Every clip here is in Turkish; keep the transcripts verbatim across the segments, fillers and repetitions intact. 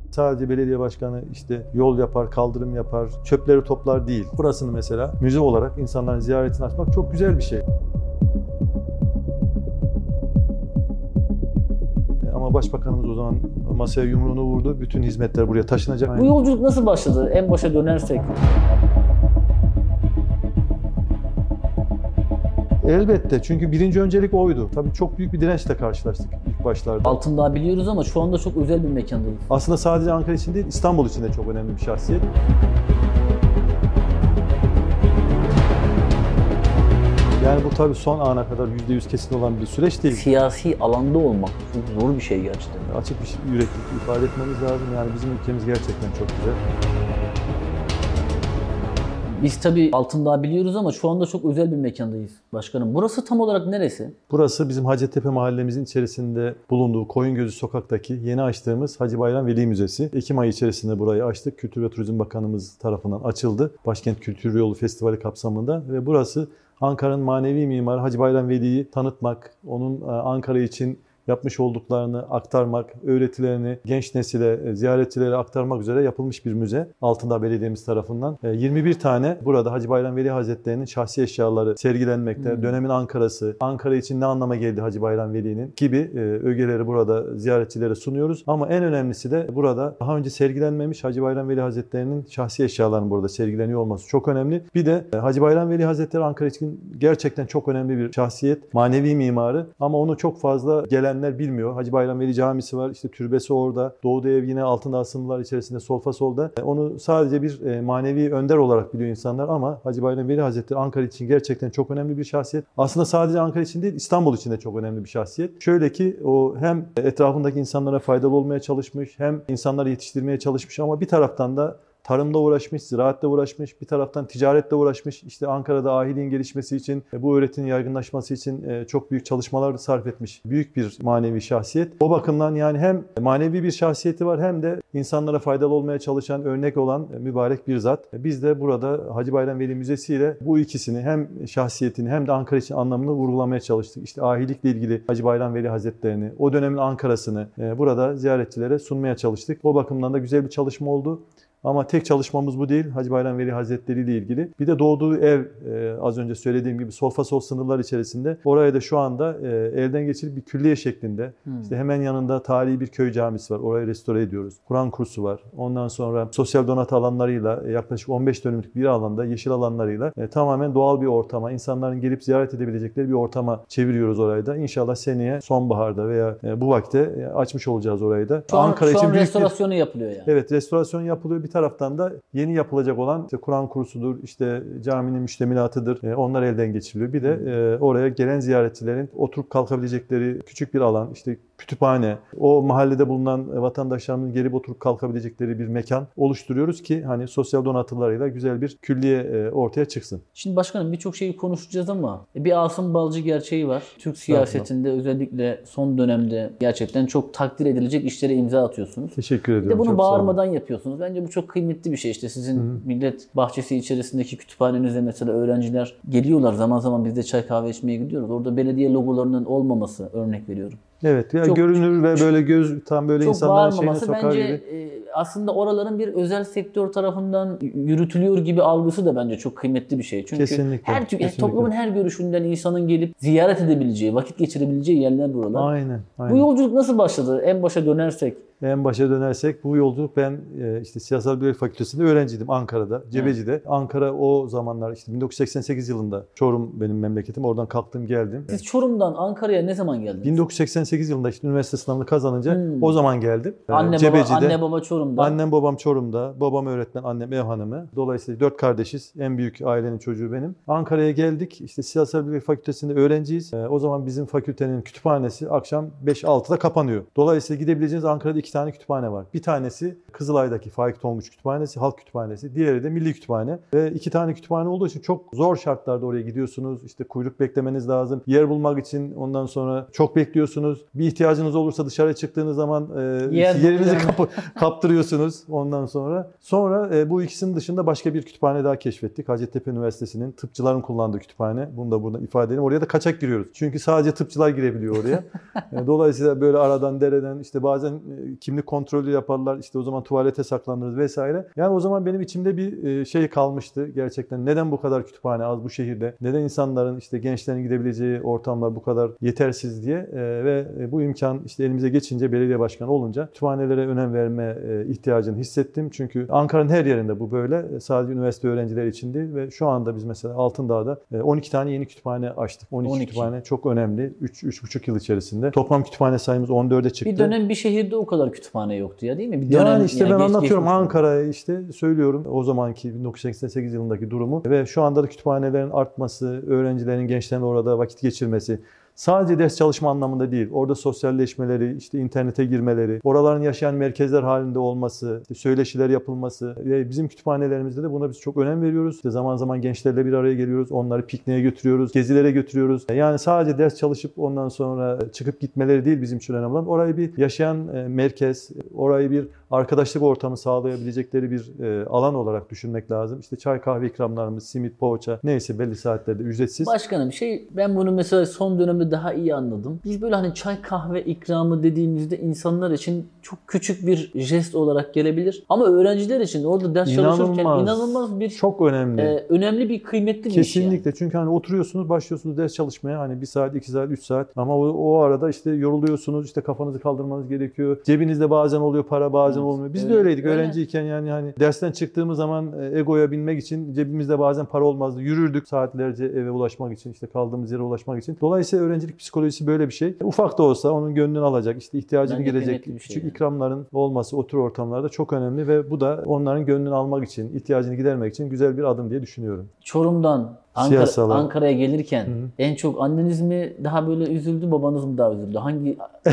Sadece belediye başkanı işte yol yapar, kaldırım yapar, çöpleri toplar değil. Burasını mesela müze olarak insanların ziyaretini açmak çok güzel bir şey. Ama başbakanımız o zaman masaya yumruğunu vurdu. Bütün hizmetler buraya taşınacak. Bu yolculuk nasıl başladı? En başa dönersek. Elbette, çünkü birinci öncelik oydu. Tabii çok büyük bir dirençle karşılaştık ilk başlarda. Altındağ biliyoruz ama şu anda çok özel bir mekandayız. Aslında sadece Ankara için değil, İstanbul için de çok önemli bir şahsiyet. Yani bu tabii son ana kadar yüzde yüz kesin olan bir süreç değil. Siyasi alanda olmak çok zor bir şey gerçekten. Açık bir yüreklilik ifade etmemiz lazım. Yani bizim ülkemiz gerçekten çok güzel. Biz tabii Altındağ biliyoruz ama şu anda çok özel bir mekandayız başkanım. Burası tam olarak neresi? Burası bizim Hacettepe mahallemizin içerisinde bulunduğu Koyungözü sokaktaki yeni açtığımız Hacı Bayram Veli Müzesi. Ekim ayı içerisinde burayı açtık. Kültür ve Turizm Bakanımız tarafından açıldı. Başkent Kültür Yolu Festivali kapsamında ve burası Ankara'nın manevi mimarı Hacı Bayram Veli'yi tanıtmak, onun Ankara için yapmış olduklarını aktarmak, öğretilerini genç nesile, ziyaretçilere aktarmak üzere yapılmış bir müze. Altındağ Belediye'miz tarafından. yirmi bir tane burada Hacı Bayram Veli Hazretleri'nin şahsi eşyaları sergilenmekte. Hmm. Dönemin Ankara'sı, Ankara için ne anlama geldi Hacı Bayram Veli'nin gibi ögeleri burada ziyaretçilere sunuyoruz. Ama en önemlisi de burada daha önce sergilenmemiş Hacı Bayram Veli Hazretleri'nin şahsi eşyalarının burada sergileniyor olması çok önemli. Bir de Hacı Bayram Veli Hazretleri Ankara için gerçekten çok önemli bir şahsiyet, manevi mimarı ama onu çok fazla gelen bilmiyor. Hacı Bayram Veli Camisi var. İşte türbesi orada. Doğu'da ev yine Altındağ sınırlar içerisinde Solfa solda. Onu sadece bir manevi önder olarak biliyor insanlar ama Hacı Bayram Veli Hazretleri Ankara için gerçekten çok önemli bir şahsiyet. Aslında sadece Ankara için değil, İstanbul için de çok önemli bir şahsiyet. Şöyle ki o hem etrafındaki insanlara faydalı olmaya çalışmış, hem insanları yetiştirmeye çalışmış ama bir taraftan da tarımla uğraşmış, ziraatle uğraşmış, bir taraftan ticaretle uğraşmış. İşte Ankara'da ahiliğin gelişmesi için, bu öğretinin yaygınlaşması için çok büyük çalışmalar sarf etmiş. Büyük bir manevi şahsiyet. O bakımdan yani hem manevi bir şahsiyeti var hem de insanlara faydalı olmaya çalışan, örnek olan mübarek bir zat. Biz de burada Hacı Bayram Veli Müzesi ile bu ikisini hem şahsiyetini hem de Ankara için anlamını vurgulamaya çalıştık. İşte ahilikle ilgili Hacı Bayram Veli Hazretlerini, o dönemin Ankara'sını burada ziyaretçilere sunmaya çalıştık. O bakımdan da güzel bir çalışma oldu. Ama tek çalışmamız bu değil. Hacı Bayram Veli Hazretleri ile ilgili. Bir de doğduğu ev e, az önce söylediğim gibi Solfa sol sınırlar içerisinde. Oraya da şu anda e, elden geçirip bir külliye şeklinde. Hmm. İşte hemen yanında tarihi bir köy camisi var. Orayı restore ediyoruz. Kur'an kursu var. Ondan sonra sosyal donatı alanlarıyla e, yaklaşık on beş dönümlük bir alanda yeşil alanlarıyla e, tamamen doğal bir ortama, insanların gelip ziyaret edebilecekleri bir ortama çeviriyoruz orayı da. İnşallah seneye sonbaharda veya e, bu vakte e, açmış olacağız orayı da. Şu an, Ankara şu için an büyük restorasyonu bir... yapılıyor yani. Evet, restorasyon yapılıyor. Bir taraftan da yeni yapılacak olan işte Kur'an kursudur, işte caminin müştemilatıdır. E, onlar elden geçiriliyor. Bir de e, oraya gelen ziyaretçilerin oturup kalkabilecekleri küçük bir alan, işte kütüphane, o mahallede bulunan vatandaşlarımızın gelip oturup kalkabilecekleri bir mekan oluşturuyoruz ki hani sosyal donatılarıyla güzel bir külliye e, ortaya çıksın. Şimdi başkanım birçok şeyi konuşacağız ama bir Asım Balcı gerçeği var. Türk siyasetinde özellikle son dönemde gerçekten çok takdir edilecek işlere imza atıyorsunuz. Teşekkür ediyorum. Bir de bunu çok bağırmadan yapıyorsunuz. Bence bu çok kıymetli bir şey. İşte sizin Hı-hı. millet bahçesi içerisindeki kütüphanenize mesela öğrenciler geliyorlar. Zaman zaman biz de çay kahve içmeye gidiyoruz. Orada belediye logolarının olmaması örnek veriyorum. Evet, yani çok, görünür ve böyle göz tam böyle insanların şeyine sokar bence, gibi. E, aslında oraların bir özel sektör tarafından yürütülüyor gibi algısı da bence çok kıymetli bir şey. Çünkü kesinlikle, her kesinlikle. toplumun her görüşünden insanın gelip ziyaret edebileceği, vakit geçirebileceği yerler buralar. Aynen, aynen. Bu yolculuk nasıl başladı? En başa dönersek. En başa dönersek bu yolculuk ben işte Siyasal Bilimler Fakültesi'nde öğrenciydim Ankara'da, Cebeci'de. Evet. Ankara o zamanlar işte bin dokuz yüz seksen sekiz yılında Çorum benim memleketim. Oradan kalktım geldim. Siz Çorum'dan Ankara'ya ne zaman geldiniz? bin dokuz yüz seksen sekiz yılında işte üniversite sınavını kazanınca hmm. o zaman geldim. Anne Cebeci'de. baba, anne baba Çorum'da. Annem babam Çorum'da. Babam öğretmen, annem ev hanımı. Dolayısıyla dört kardeşiz. En büyük ailenin çocuğu benim. Ankara'ya geldik. İşte Siyasal Bilimler Fakültesi'nde öğrenciyiz. O zaman bizim fakültenin kütüphanesi akşam beş altıda kapanıyor. Dolayısıyla gidebileceğiniz Ankara'da iki tane kütüphane var. Bir tanesi Kızılay'daki Faik Tonguç Kütüphanesi, Halk Kütüphanesi. Diğeri de Milli Kütüphane. Ve iki tane kütüphane olduğu için çok zor şartlarda oraya gidiyorsunuz. İşte kuyruk beklemeniz lazım. Yer bulmak için ondan sonra çok bekliyorsunuz. Bir ihtiyacınız olursa dışarı çıktığınız zaman e, yerinizi kapı, kaptırıyorsunuz. yoruluyorsunuz ondan sonra. Sonra e, bu ikisinin dışında başka bir kütüphane daha keşfettik. Hacettepe Üniversitesi'nin tıpçıların kullandığı kütüphane. Bunu da burada ifade edelim. Oraya da kaçak giriyoruz. Çünkü sadece tıpçılar girebiliyor oraya. E, dolayısıyla böyle aradan dereden işte bazen e, kimlik kontrolü yaparlar. İşte o zaman tuvalete saklanırız vesaire. Yani o zaman benim içimde bir e, şey kalmıştı gerçekten. Neden bu kadar kütüphane az bu şehirde? Neden insanların işte gençlerin gidebileceği ortamlar bu kadar yetersiz diye e, ve bu imkan işte elimize geçince belediye başkanı olunca kütüphanelere önem verme e, ihtiyacını hissettim. Çünkü Ankara'nın her yerinde bu böyle. Sadece üniversite öğrencileri için değil ve şu anda biz mesela Altındağ'da e, on iki tane yeni kütüphane açtık. on iki, on iki kütüphane çok önemli. üç üç buçuk yıl içerisinde. Toplam kütüphane sayımız on dörde çıktı. Bir dönem bir şehirde o kadar kütüphane yoktu ya değil mi? Bir yani dönem, işte yani ben geç, anlatıyorum Ankara'ya işte söylüyorum o zamanki bin dokuz yüz seksen sekiz yılındaki durumu ve şu anda da kütüphanelerin artması, öğrencilerin, gençlerin orada vakit geçirmesi. Sadece ders çalışma anlamında değil, orada sosyalleşmeleri, işte internete girmeleri, oraların yaşayan merkezler halinde olması, işte söyleşiler yapılması ve bizim kütüphanelerimizde de buna biz çok önem veriyoruz. İşte zaman zaman gençlerle bir araya geliyoruz, onları pikniğe götürüyoruz, gezilere götürüyoruz. Yani sadece ders çalışıp ondan sonra çıkıp gitmeleri değil bizim için önemli olan. Orayı bir yaşayan merkez, orayı bir arkadaşlık ortamı sağlayabilecekleri bir alan olarak düşünmek lazım. İşte çay kahve ikramlarımız, simit, poğaça neyse belli saatlerde ücretsiz. Başkanım şey ben bunu mesela son dönemde daha iyi anladım. Biz böyle hani çay kahve ikramı dediğimizde insanlar için çok küçük bir jest olarak gelebilir. Ama öğrenciler için orada ders İnanılmaz, çalışırken inanılmaz bir çok önemli. E, önemli bir kıymetli bir Kesinlikle. iş yani. Çünkü hani oturuyorsunuz, başlıyorsunuz ders çalışmaya hani bir saat, iki saat, üç saat ama o, o arada işte yoruluyorsunuz, işte kafanızı kaldırmanız gerekiyor. Cebinizde bazen oluyor para, bazen evet, olmuyor. Biz öyle, de öyleydik öyle. Öğrenciyken yani hani dersten çıktığımız zaman egoya binmek için cebimizde bazen para olmazdı. Yürürdük saatlerce eve ulaşmak için, işte kaldığımız yere ulaşmak için. Dolayısıyla öğrencilik psikolojisi böyle bir şey. Ufak da olsa onun gönlünü alacak, işte ihtiyacını bence giderecek şey küçük yani. ikramların olması o tür ortamlarda çok önemli ve bu da onların gönlünü almak için, ihtiyacını gidermek için güzel bir adım diye düşünüyorum. Çorum'dan Ankara, Ankara'ya gelirken Hı-hı. en çok anneniz mi daha böyle üzüldü, babanız mı daha üzüldü? Hangi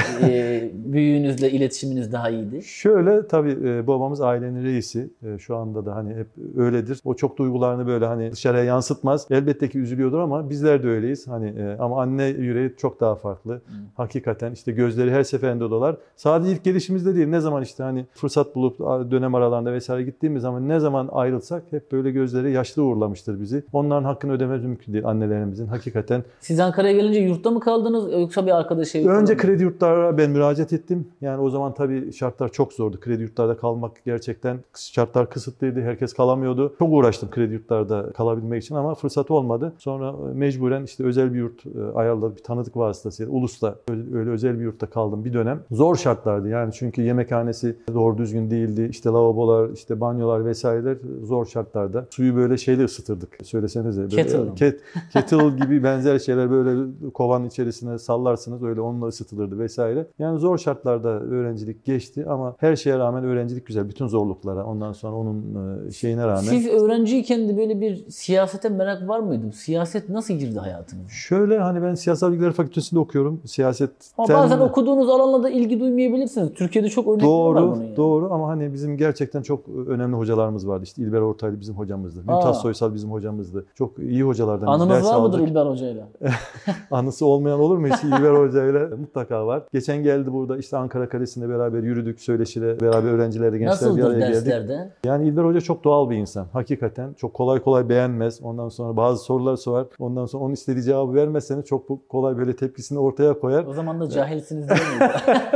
e, büyüğünüzle iletişiminiz daha iyiydi? Şöyle tabii e, babamız ailenin reisi. E, şu anda da hani hep öyledir. O çok duygularını böyle hani dışarıya yansıtmaz. Elbette ki üzülüyordur ama bizler de öyleyiz. Hani e, ama anne yüreği çok daha farklı. Hı. Hakikaten işte gözleri her seferinde dolar. Sadece ilk gelişimizde değil. Ne zaman işte hani fırsat bulup dönem aralarında vesaire gittiğimiz zaman ne zaman ayrılsak hep böyle gözleri yaşlı uğurlamıştır bizi. Onların hakkını ödemez mümkün değil annelerimizin hakikaten. Siz Ankara'ya gelince yurtta mı kaldınız yoksa bir arkadaş evi? Önce kredi yurtlara ben müracaat ettim. Yani o zaman tabii şartlar çok zordu. Kredi yurtlarda kalmak gerçekten şartlar kısıtlıydı. Herkes kalamıyordu. Çok uğraştım kredi yurtlarda kalabilmek için ama fırsat olmadı. Sonra mecburen işte özel bir yurt ayarladık. Bir tanıdık vasıtasıyla Ulus'ta öyle özel bir yurtta kaldım bir dönem. Zor şartlardı yani çünkü yemekhanesi doğru düzgün değildi. İşte lavabolar, işte banyolar vesaireler zor şartlarda. Suyu böyle şeyle ısıtırdık. Söylesenize. Böyle Kettle. Ket, kettle gibi benzer şeyler böyle kovanın içerisine sallarsınız öyle onunla ısıtılırdı vesaire. Yani zor şartlarda öğrencilik geçti ama her şeye rağmen öğrencilik güzel. Bütün zorluklara ondan sonra onun şeyine rağmen. Siz öğrenciyken de böyle bir siyasete merak var mıydı? Siyaset nasıl girdi hayatınıza? Şöyle hani ben Siyasal Bilgiler Fakültesi'nde okuyorum. Siyasetten... Ama bazen okuduğunuz alanla da ilgi duymayabilirsiniz. Türkiye'de çok örnekler doğru, var bunun yani. Doğru ama hani bizim gerçekten çok önemli hocalarımız vardı. İşte İlber Ortaylı bizim hocamızdı. Aa. Mümtaz Soysal bizim hocamızdı. Çok iyi hocalardan. Anınız var mıdır İlber Hoca'yla? Anısı olmayan olur mu hiç? İlber Hoca'yla mutlaka var. Geçen geldi burada işte Ankara Kalesi'nde beraber yürüdük, söyleşiyle beraber öğrencilerle gençler Nasıldır bir araya geldik. derslerde? Yani İlber Hoca çok doğal bir insan. Hakikaten çok kolay kolay beğenmez. Ondan sonra bazı sorular sorar. Ondan sonra onun istediği cevabı vermezseniz çok kolay böyle tepkisini ortaya koyar. O zaman da cahilsiniz değil mi?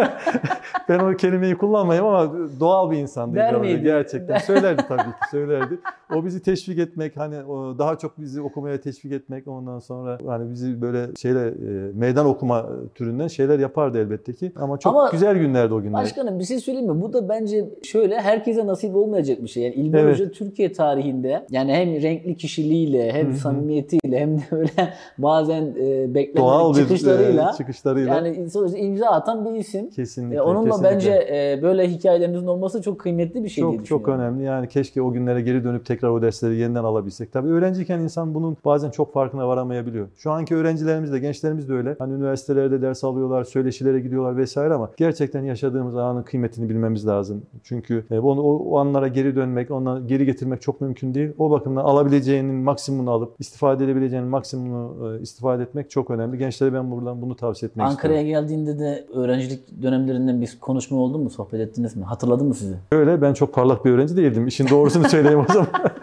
Ben o kelimeyi kullanmayayım ama doğal bir insandı. Der miydi? Gerçekten. Söylerdi tabii ki. Söylerdi. O bizi teşvik etmek, hani daha çok bizi okumaya teşvik etmek, ondan sonra hani bizi böyle şeyle e, meydan okuma türünden şeyler yapardı elbette ki. Ama çok ama güzel günlerdi o günler. Başkanım bir şey söyleyeyim mi? Bu da bence şöyle herkese nasip olmayacak bir şey. Yani İlber evet. Hoca Türkiye tarihinde yani hem renkli kişiliğiyle hem Hı-hı. samimiyetiyle hem de öyle bazen e, beklenmedik çıkışlarıyla, e, çıkışlarıyla yani sonuçta imza atan bir isim. Kesinlikle. E, onunla kesinlikle. bence e, böyle hikayelerinizin olması çok kıymetli bir şey çok, diye düşünüyorum. Çok önemli. Yani keşke o günlere geri dönüp tekrar o dersleri yeniden alabilsek. Tabii öğrenciyken insan insan bunun bazen çok farkına varamayabiliyor. Şu anki öğrencilerimiz de, gençlerimiz de öyle. Hani üniversitelerde ders alıyorlar, söyleşilere gidiyorlar vesaire ama gerçekten yaşadığımız anın kıymetini bilmemiz lazım. Çünkü onu, o, o anlara geri dönmek, onları geri getirmek çok mümkün değil. O bakımdan alabileceğinin maksimumunu alıp istifade edebileceğinin maksimumunu istifade etmek çok önemli. Gençlere ben buradan bunu tavsiye etmek Ankara'ya istiyorum. Ankara'ya geldiğinde de öğrencilik dönemlerinden bir konuşma oldu mu? Sohbet ettiniz mi? Hatırladın mı sizi? Öyle, ben çok parlak bir öğrenci değildim. İşin doğrusunu söyleyeyim o zaman.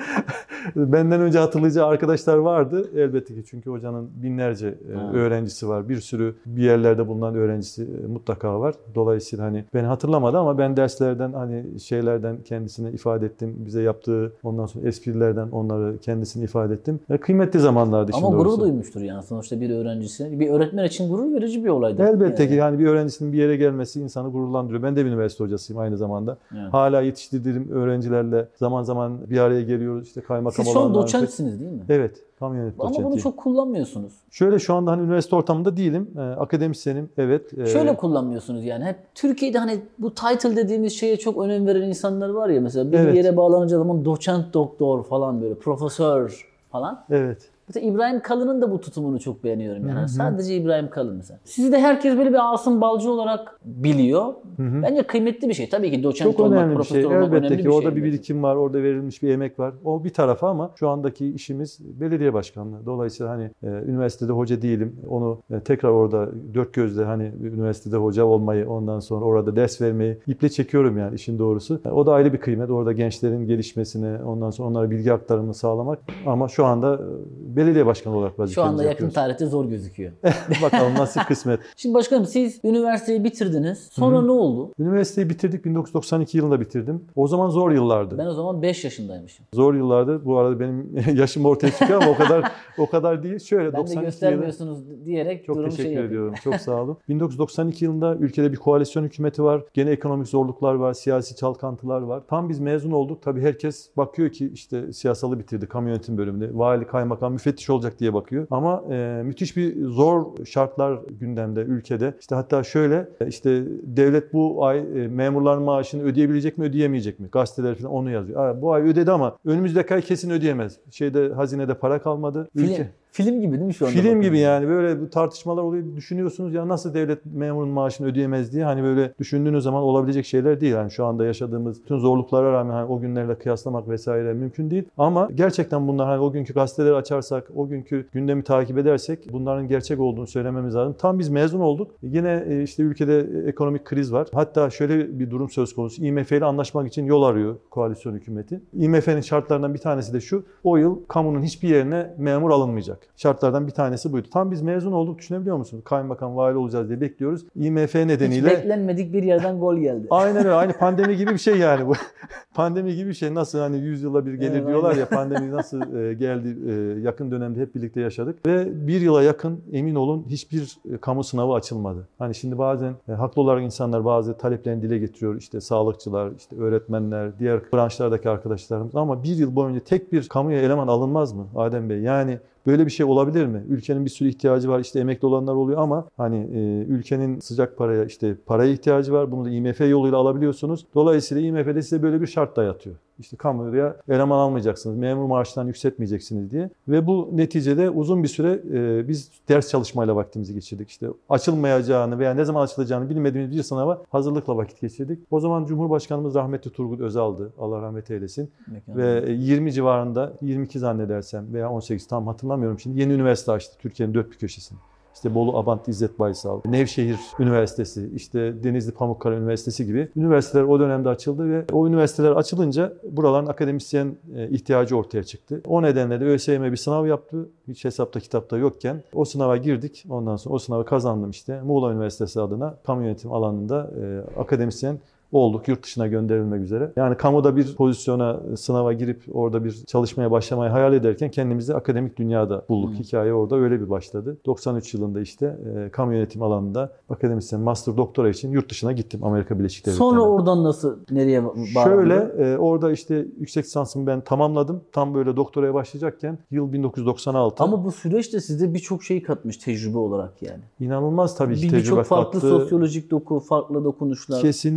Benden önce hatırlayacağı arkadaşlar vardı. Elbette ki, çünkü hocanın binlerce ha. öğrencisi var. Bir sürü bir yerlerde bulunan öğrencisi mutlaka var. Dolayısıyla hani beni hatırlamadı ama ben derslerden, hani şeylerden kendisine ifade ettim. Bize yaptığı ondan sonra esprilerden onları kendisine ifade ettim. E, kıymetli zamanlardı işin ama doğrusu. Ama gurur duymuştur yani sonuçta bir öğrencisi. Bir öğretmen için gurur verici bir olaydı. Elbette yani. ki yani bir öğrencisinin bir yere gelmesi insanı gururlandırıyor. Ben de bir üniversite hocasıyım aynı zamanda. Evet. Hala yetiştirdiğim öğrencilerle zaman zaman bir araya geliyoruz. İşte kaymakam Siz şu an doçentsiniz değil mi? Evet. Kamu yönetim Ama doçentiyim. bunu çok kullanmıyorsunuz. Şöyle, şu anda hani üniversite ortamında değilim. E, akademisyenim. Evet. Şöyle e... kullanmıyorsunuz yani. Hep Türkiye'de hani bu title dediğimiz şeye çok önem veren insanlar var ya. Mesela bir evet. yere bağlanınca zaman doçent doktor falan, böyle profesör falan. Evet. Mesela İbrahim Kalın'ın da bu tutumunu çok beğeniyorum yani. Hı hı. Sadece İbrahim Kalın mesela. Sizi de herkes böyle bir Asım Balcı olarak biliyor. Hı hı. Bence kıymetli bir şey. Tabii ki doçent çok olmak, önemli profesör şey. olmak Elbette önemli ki. bir şey. Orada bir birikim var, orada verilmiş bir emek var. O bir tarafa ama şu andaki işimiz belediye başkanlığı. Dolayısıyla hani e, üniversitede hoca değilim. Onu e, tekrar orada dört gözle hani üniversitede hoca olmayı, ondan sonra orada ders vermeyi iple çekiyorum yani işin doğrusu. E, o da ayrı bir kıymet. Orada gençlerin gelişmesine, ondan sonra onlara bilgi aktarımını sağlamak. Ama şu anda e, belediye başkanı olarak şu anda yakın yapıyoruz. Tarihte zor gözüküyor. Bakalım nasıl kısmet. Şimdi başkanım, siz üniversiteyi bitirdiniz. Sonra Hı-hı. ne oldu? Üniversiteyi bitirdik. bin dokuz yüz doksan iki yılında bitirdim. O zaman zor yıllardı. Ben o zaman beş yaşındaymışım. Zor yıllardı. Bu arada benim yaşım ortaya çıkıyor ama o kadar o kadar değil. Şöyle ben de göstermiyorsunuz yılı... diyerek çok durum teşekkür şey ediyorum. Çok sağ olun. bin dokuz yüz doksan iki yılında ülkede bir koalisyon hükümeti var. Gene ekonomik zorluklar var. Siyasi çalkantılar var. Tam biz mezun olduk. Tabii herkes bakıyor ki işte siyasalı bitirdi. Kamu yönetim bölümünde. Vali, kaymakam, müfettiş olacak diye bakıyor. Ama e, müthiş bir zor şartlar gündemde ülkede. İşte hatta şöyle, işte devlet bu ay e, memurların maaşını ödeyebilecek mi, ödeyemeyecek mi? Gazeteler falan onu yazıyor. Ha, bu ay ödedi ama önümüzdeki ay kesin ödeyemez. Şeyde, hazinede para kalmadı. Film, Ülke film gibi değil mi şu anda? Film gibi yani, böyle bu tartışmalar oluyor. Düşünüyorsunuz ya, nasıl devlet memurun maaşını ödeyemez diye. Hani böyle düşündüğünüz zaman olabilecek şeyler değil. Yani şu anda yaşadığımız bütün zorluklara rağmen hani o günlerle kıyaslamak vesaire mümkün değil. Ama gerçekten bunlar, hani o günkü gazeteleri açarsak, o günkü gündemi takip edersek bunların gerçek olduğunu söylememiz lazım. Tam biz mezun olduk. Yine işte ülkede ekonomik kriz var. Hatta şöyle bir durum söz konusu. I M F ile anlaşmak için yol arıyor koalisyon hükümeti. I M F'nin şartlarından bir tanesi de şu: o yıl kamunun hiçbir yerine memur alınmayacak. Şartlardan bir tanesi buydu. Tam biz mezun olduk, düşünebiliyor musunuz? Kaymakam, vali olacağız diye bekliyoruz. I M F nedeniyle... Hiç beklenmedik bir yerden gol geldi. Aynen öyle. Aynı pandemi gibi bir şey yani bu. Pandemi gibi bir şey. Nasıl hani yüz yıla bir gelir evet, diyorlar aynen. Ya, pandemi nasıl geldi, yakın dönemde hep birlikte yaşadık. Ve bir yıla yakın emin olun hiçbir kamu sınavı açılmadı. Hani şimdi bazen haklı olarak insanlar bazı taleplerini dile getiriyor. İşte sağlıkçılar, işte öğretmenler, diğer branşlardaki arkadaşlarımız. Ama bir yıl boyunca tek bir kamuya eleman alınmaz mı Adem Bey? Yani böyle bir şey olabilir mi? Ülkenin bir sürü ihtiyacı var. İşte emekli olanlar oluyor ama hani e, ülkenin sıcak paraya, işte paraya ihtiyacı var. Bunu da I M F yoluyla alabiliyorsunuz. Dolayısıyla I M F'de size böyle bir şart dayatıyor. İşte kamuya eleman almayacaksınız, memur maaşlarını yükseltmeyeceksiniz diye. Ve bu neticede uzun bir süre e, biz ders çalışmayla vaktimizi geçirdik. İşte açılmayacağını veya ne zaman açılacağını bilmediğimiz bir sınava hazırlıkla vakit geçirdik. O zaman Cumhurbaşkanımız rahmetli Turgut Özal'dı. Allah rahmet eylesin. Mekanım. Ve yirmi civarında, yirmi iki zannedersem veya on sekiz, tam hatırlamıyorum şimdi, yeni üniversite açtı Türkiye'nin dört bir köşesinde. İşte Bolu Abant İzzet Baysal, Nevşehir Üniversitesi, işte Denizli Pamukkale Üniversitesi gibi üniversiteler o dönemde açıldı ve o üniversiteler açılınca buraların akademisyen ihtiyacı ortaya çıktı. O nedenle de ÖSYM bir sınav yaptı. Hiç hesapta kitapta yokken o sınava girdik. Ondan sonra o sınavı kazandım işte. Muğla Üniversitesi adına kamu yönetim alanında e, akademisyen olduk, yurt dışına gönderilmek üzere. Yani kamuda bir pozisyona, sınava girip orada bir çalışmaya başlamayı hayal ederken kendimizi akademik dünyada bulduk. Hmm. Hikaye orada öyle bir başladı. doksan üç yılında işte e, kamu yönetim alanında akademisyen master doktora için yurt dışına gittim, Amerika Birleşik Devletleri'ne. Sonra oradan nasıl, nereye bağlandı? Şöyle e, orada işte yüksek lisansımı ben tamamladım. Tam böyle doktoraya başlayacakken yıl bin dokuz yüz doksan altı. Ama bu süreçte size birçok şey katmış tecrübe olarak yani. İnanılmaz tabii ki bir, tecrübe kattı. Birçok farklı sosyolojik doku, farklı dokunuşlar. Kesinlikle.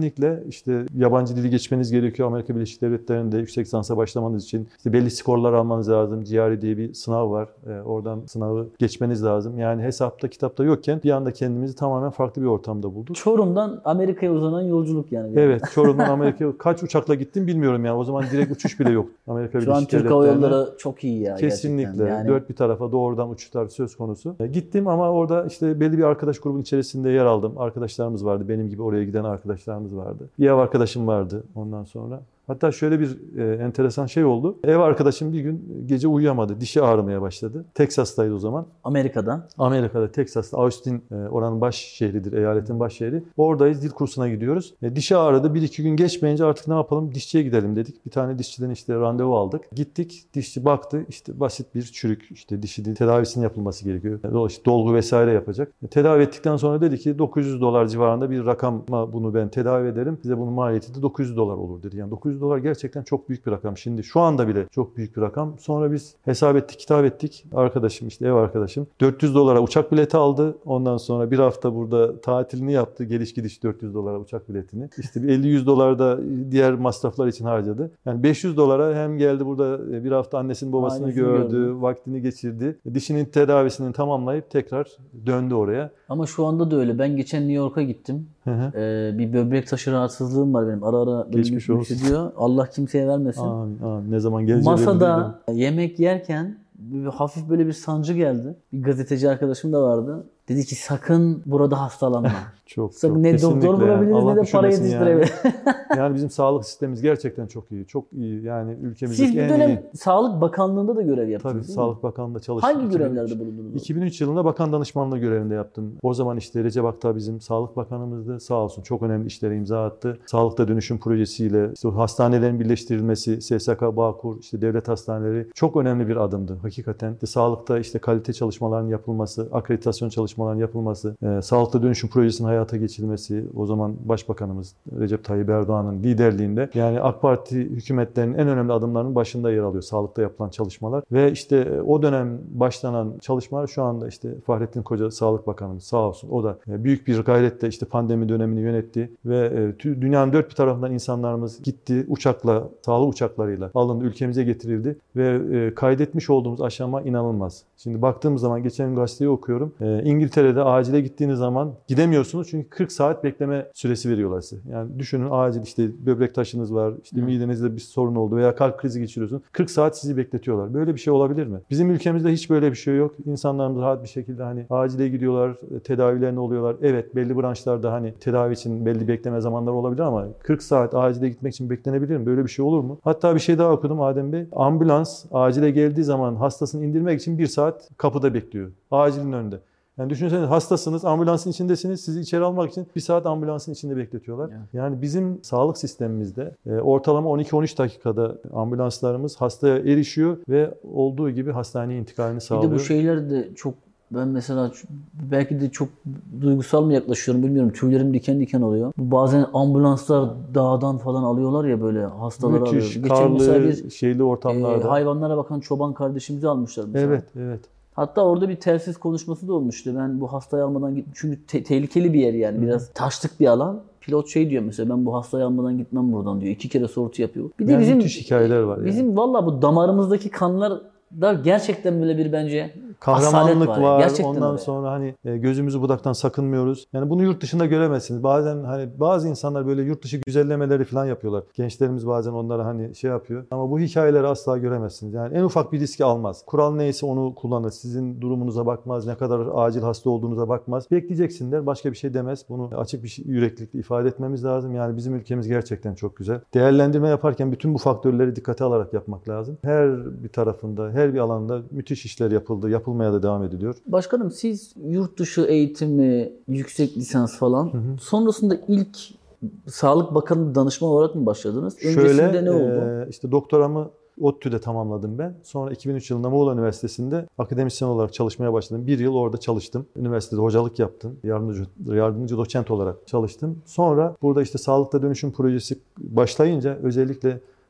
işte yabancı dili geçmeniz gerekiyor. Amerika Birleşik Devletleri'nde yüksek lisansa başlamanız için işte belli skorlar almanız lazım. G R E diye bir sınav var. E, oradan sınavı geçmeniz lazım. Yani hesapta kitapta yokken bir anda kendimizi tamamen farklı bir ortamda bulduk. Çorum'dan Amerika'ya uzanan yolculuk yani. Evet, Çorum'dan Amerika'ya kaç uçakla gittim bilmiyorum yani. O zaman direkt uçuş bile yok. Amerika Şu an Birleşik Türk Hava Devletleri'ne. Yolları çok iyi ya. Kesinlikle. Yani. Dört bir tarafa doğrudan uçuşlar söz konusu. E, gittim ama orada işte belli bir arkadaş grubun içerisinde yer aldım. Arkadaşlarımız vardı. Benim gibi oraya giden arkadaşlarımız vardı. Bir ev arkadaşım vardı ondan sonra. Hatta şöyle bir e, enteresan şey oldu. Ev arkadaşım bir gün gece uyuyamadı. Dişi ağrımaya başladı. Texas'taydı o zaman. Amerika'da. Amerika'da, Texas'ta. Austin e, oranın baş şehridir, eyaletin baş şehri. Oradayız, dil kursuna gidiyoruz. E, dişi ağrıdı. Bir iki gün geçmeyince artık ne yapalım? Dişçiye gidelim dedik. Bir tane dişçiden işte randevu aldık. Gittik, dişçi baktı. İşte basit bir çürük, işte dişi tedavisinin yapılması gerekiyor. Dolayısıyla dolgu vesaire yapacak. E, tedavi ettikten sonra dedi ki dokuz yüz dolar civarında bir rakama bunu ben tedavi ederim. Size bunun maliyeti de dokuz yüz dolar olur dedi. Yani dokuz yüz dolar gerçekten çok büyük bir rakam. Şimdi şu anda bile çok büyük bir rakam. Sonra biz hesap ettik, kitap ettik. Arkadaşım işte ev arkadaşım dört yüz dolara uçak bileti aldı. Ondan sonra bir hafta burada tatilini yaptı. Geliş gidiş dört yüz dolara uçak biletini. İşte elli yüz dolar da diğer masraflar için harcadı. Yani beş yüz dolara hem geldi burada bir hafta annesinin babasını Ailesini gördü, gördü. Vaktini geçirdi. Dişinin tedavisini tamamlayıp tekrar döndü oraya. Ama şu anda da öyle. Ben geçen New York'a gittim. Hı hı. Ee, bir böbrek taşı rahatsızlığım var benim. Ara ara Geçmiş olsun. diyor. Allah kimseye vermesin. Amin, amin. Ne zaman geleceği belli Masada yemek yerken bir hafif böyle bir sancı geldi. Bir gazeteci arkadaşım da vardı. Dedi ki sakın burada hastalanma. Çok, sakın çok. ne Kesinlikle doktor bulabiliriz Allah ne de para düşürmesin yetiştirebiliriz. Yani. Yani bizim sağlık sistemimiz gerçekten çok iyi. Çok iyi. Yani ülkemizdeki Siz bir en dönem iyi. Sağlık Bakanlığı'nda da görev yaptınız Tabii değil Sağlık mi? Bakanlığı'nda çalıştım. Hangi iki bin üç görevlerde bulundunuz? iki bin üç yılında bakan danışmanlığı görevinde yaptım. O zaman işte Recep Akta bizim Sağlık Bakanımızdı. Sağ olsun çok önemli işlere imza attı. Sağlıkta dönüşüm projesiyle işte hastanelerin birleştirilmesi, S S K, Bağkur, işte devlet hastaneleri çok önemli bir adımdı. Hakikaten işte sağlıkta işte kalite çalışmaların yapılması, akreditasyon çalışmalarının yapılması, e, sağlıkta dönüşüm projesinin hayata geçirilmesi, o zaman Başbakanımız Recep Tayyip Erdoğan'ın liderliğinde yani AK Parti hükümetlerinin en önemli adımlarının başında yer alıyor sağlıkta yapılan çalışmalar ve işte o dönem başlanan çalışmalar şu anda işte Fahrettin Koca Sağlık Bakanımız sağ olsun o da büyük bir gayretle işte pandemi dönemini yönetti ve dünyanın dört bir tarafından insanlarımız gitti uçakla, sağlık uçaklarıyla alındı, ülkemize getirildi ve kaydetmiş olduğumuz aşama inanılmaz. Şimdi baktığımız zaman geçen gazeteyi okuyorum. İngiltere'de acile gittiğiniz zaman gidemiyorsunuz çünkü kırk saat bekleme süresi veriyorlar size. Yani düşünün acil işte böbrek taşınız var, işte midenizde bir sorun oldu veya kalp krizi geçiriyorsunuz. kırk saat sizi bekletiyorlar. Böyle bir şey olabilir mi? Bizim ülkemizde hiç böyle bir şey yok. İnsanlarımız rahat bir şekilde hani acile gidiyorlar, tedavilerini oluyorlar. Evet belli branşlarda hani tedavi için belli bekleme zamanları olabilir ama kırk saat acile gitmek için beklenebilir mi? Böyle bir şey olur mu? Hatta bir şey daha okudum Adem Bey. Ambulans acile geldiği zaman hastasını indirmek için bir saat kapıda bekliyor. Acilin önünde. Yani düşünsenize hastasınız, ambulansın içindesiniz, sizi içeri almak için bir saat ambulansın içinde bekletiyorlar. Yani, yani bizim sağlık sistemimizde e, ortalama on iki on üç dakikada ambulanslarımız hastaya erişiyor ve olduğu gibi hastaneye intikalini sağlıyor. Bir de bu şeyler de çok, ben mesela belki de çok duygusal mı yaklaşıyorum bilmiyorum. Tüylerim diken diken oluyor. Bazen ambulanslar dağdan falan alıyorlar ya böyle hastaları alıyor. Müthiş, Geçen mesela karlı, bir şeyli ortamlarda. E, hayvanlara bakan çoban kardeşimizi almışlar mesela. Evet, evet. Hatta orada bir telsiz konuşması da olmuştu. Ben bu hastayı almadan git çünkü te- tehlikeli bir yer yani. Hı. Biraz taşlık bir alan. Pilot şey diyor mesela ben bu hastayı almadan gitmem buradan diyor. İki kere sortu yapıyor. Bir de yani bizim müthiş hikayeler var. Bizim yani. Valla bu damarımızdaki kanlar da gerçekten böyle bir bence kahramanlık var. var. Gerçekten Ondan öyle. sonra hani gözümüzü budaktan sakınmıyoruz. Yani bunu yurt dışında göremezsiniz. Bazen hani bazı insanlar böyle yurt dışı güzellemeleri falan yapıyorlar. Gençlerimiz bazen onlara hani şey yapıyor. Ama bu hikayeleri asla göremezsiniz. Yani en ufak bir riski almaz. Kural neyse onu kullanır. Sizin durumunuza bakmaz. Ne kadar acil hasta olduğunuza bakmaz. Bekleyeceksinler. Başka bir şey demez. Bunu açık bir yüreklilikle ifade etmemiz lazım. Yani bizim ülkemiz gerçekten çok güzel. Değerlendirme yaparken bütün bu faktörleri dikkate alarak yapmak lazım. Her bir tarafında, her bir alanda müthiş işler yapıldı. Yapılmaya da devam ediliyor. Başkanım siz yurt dışı eğitimi, yüksek lisans falan hı hı. sonrasında ilk Sağlık Bakanı danışman olarak mı başladınız? Öncesinde Şöyle, ne oldu? E, işte doktoramı ODTÜ'de tamamladım ben. Sonra iki bin üç yılında Muğla Üniversitesi'nde akademisyen olarak çalışmaya başladım. Bir yıl orada çalıştım. Üniversitede hocalık yaptım. Yardımcı, yardımcı doçent olarak çalıştım. Sonra burada işte Sağlıkta Dönüşüm Projesi başlayınca özellikle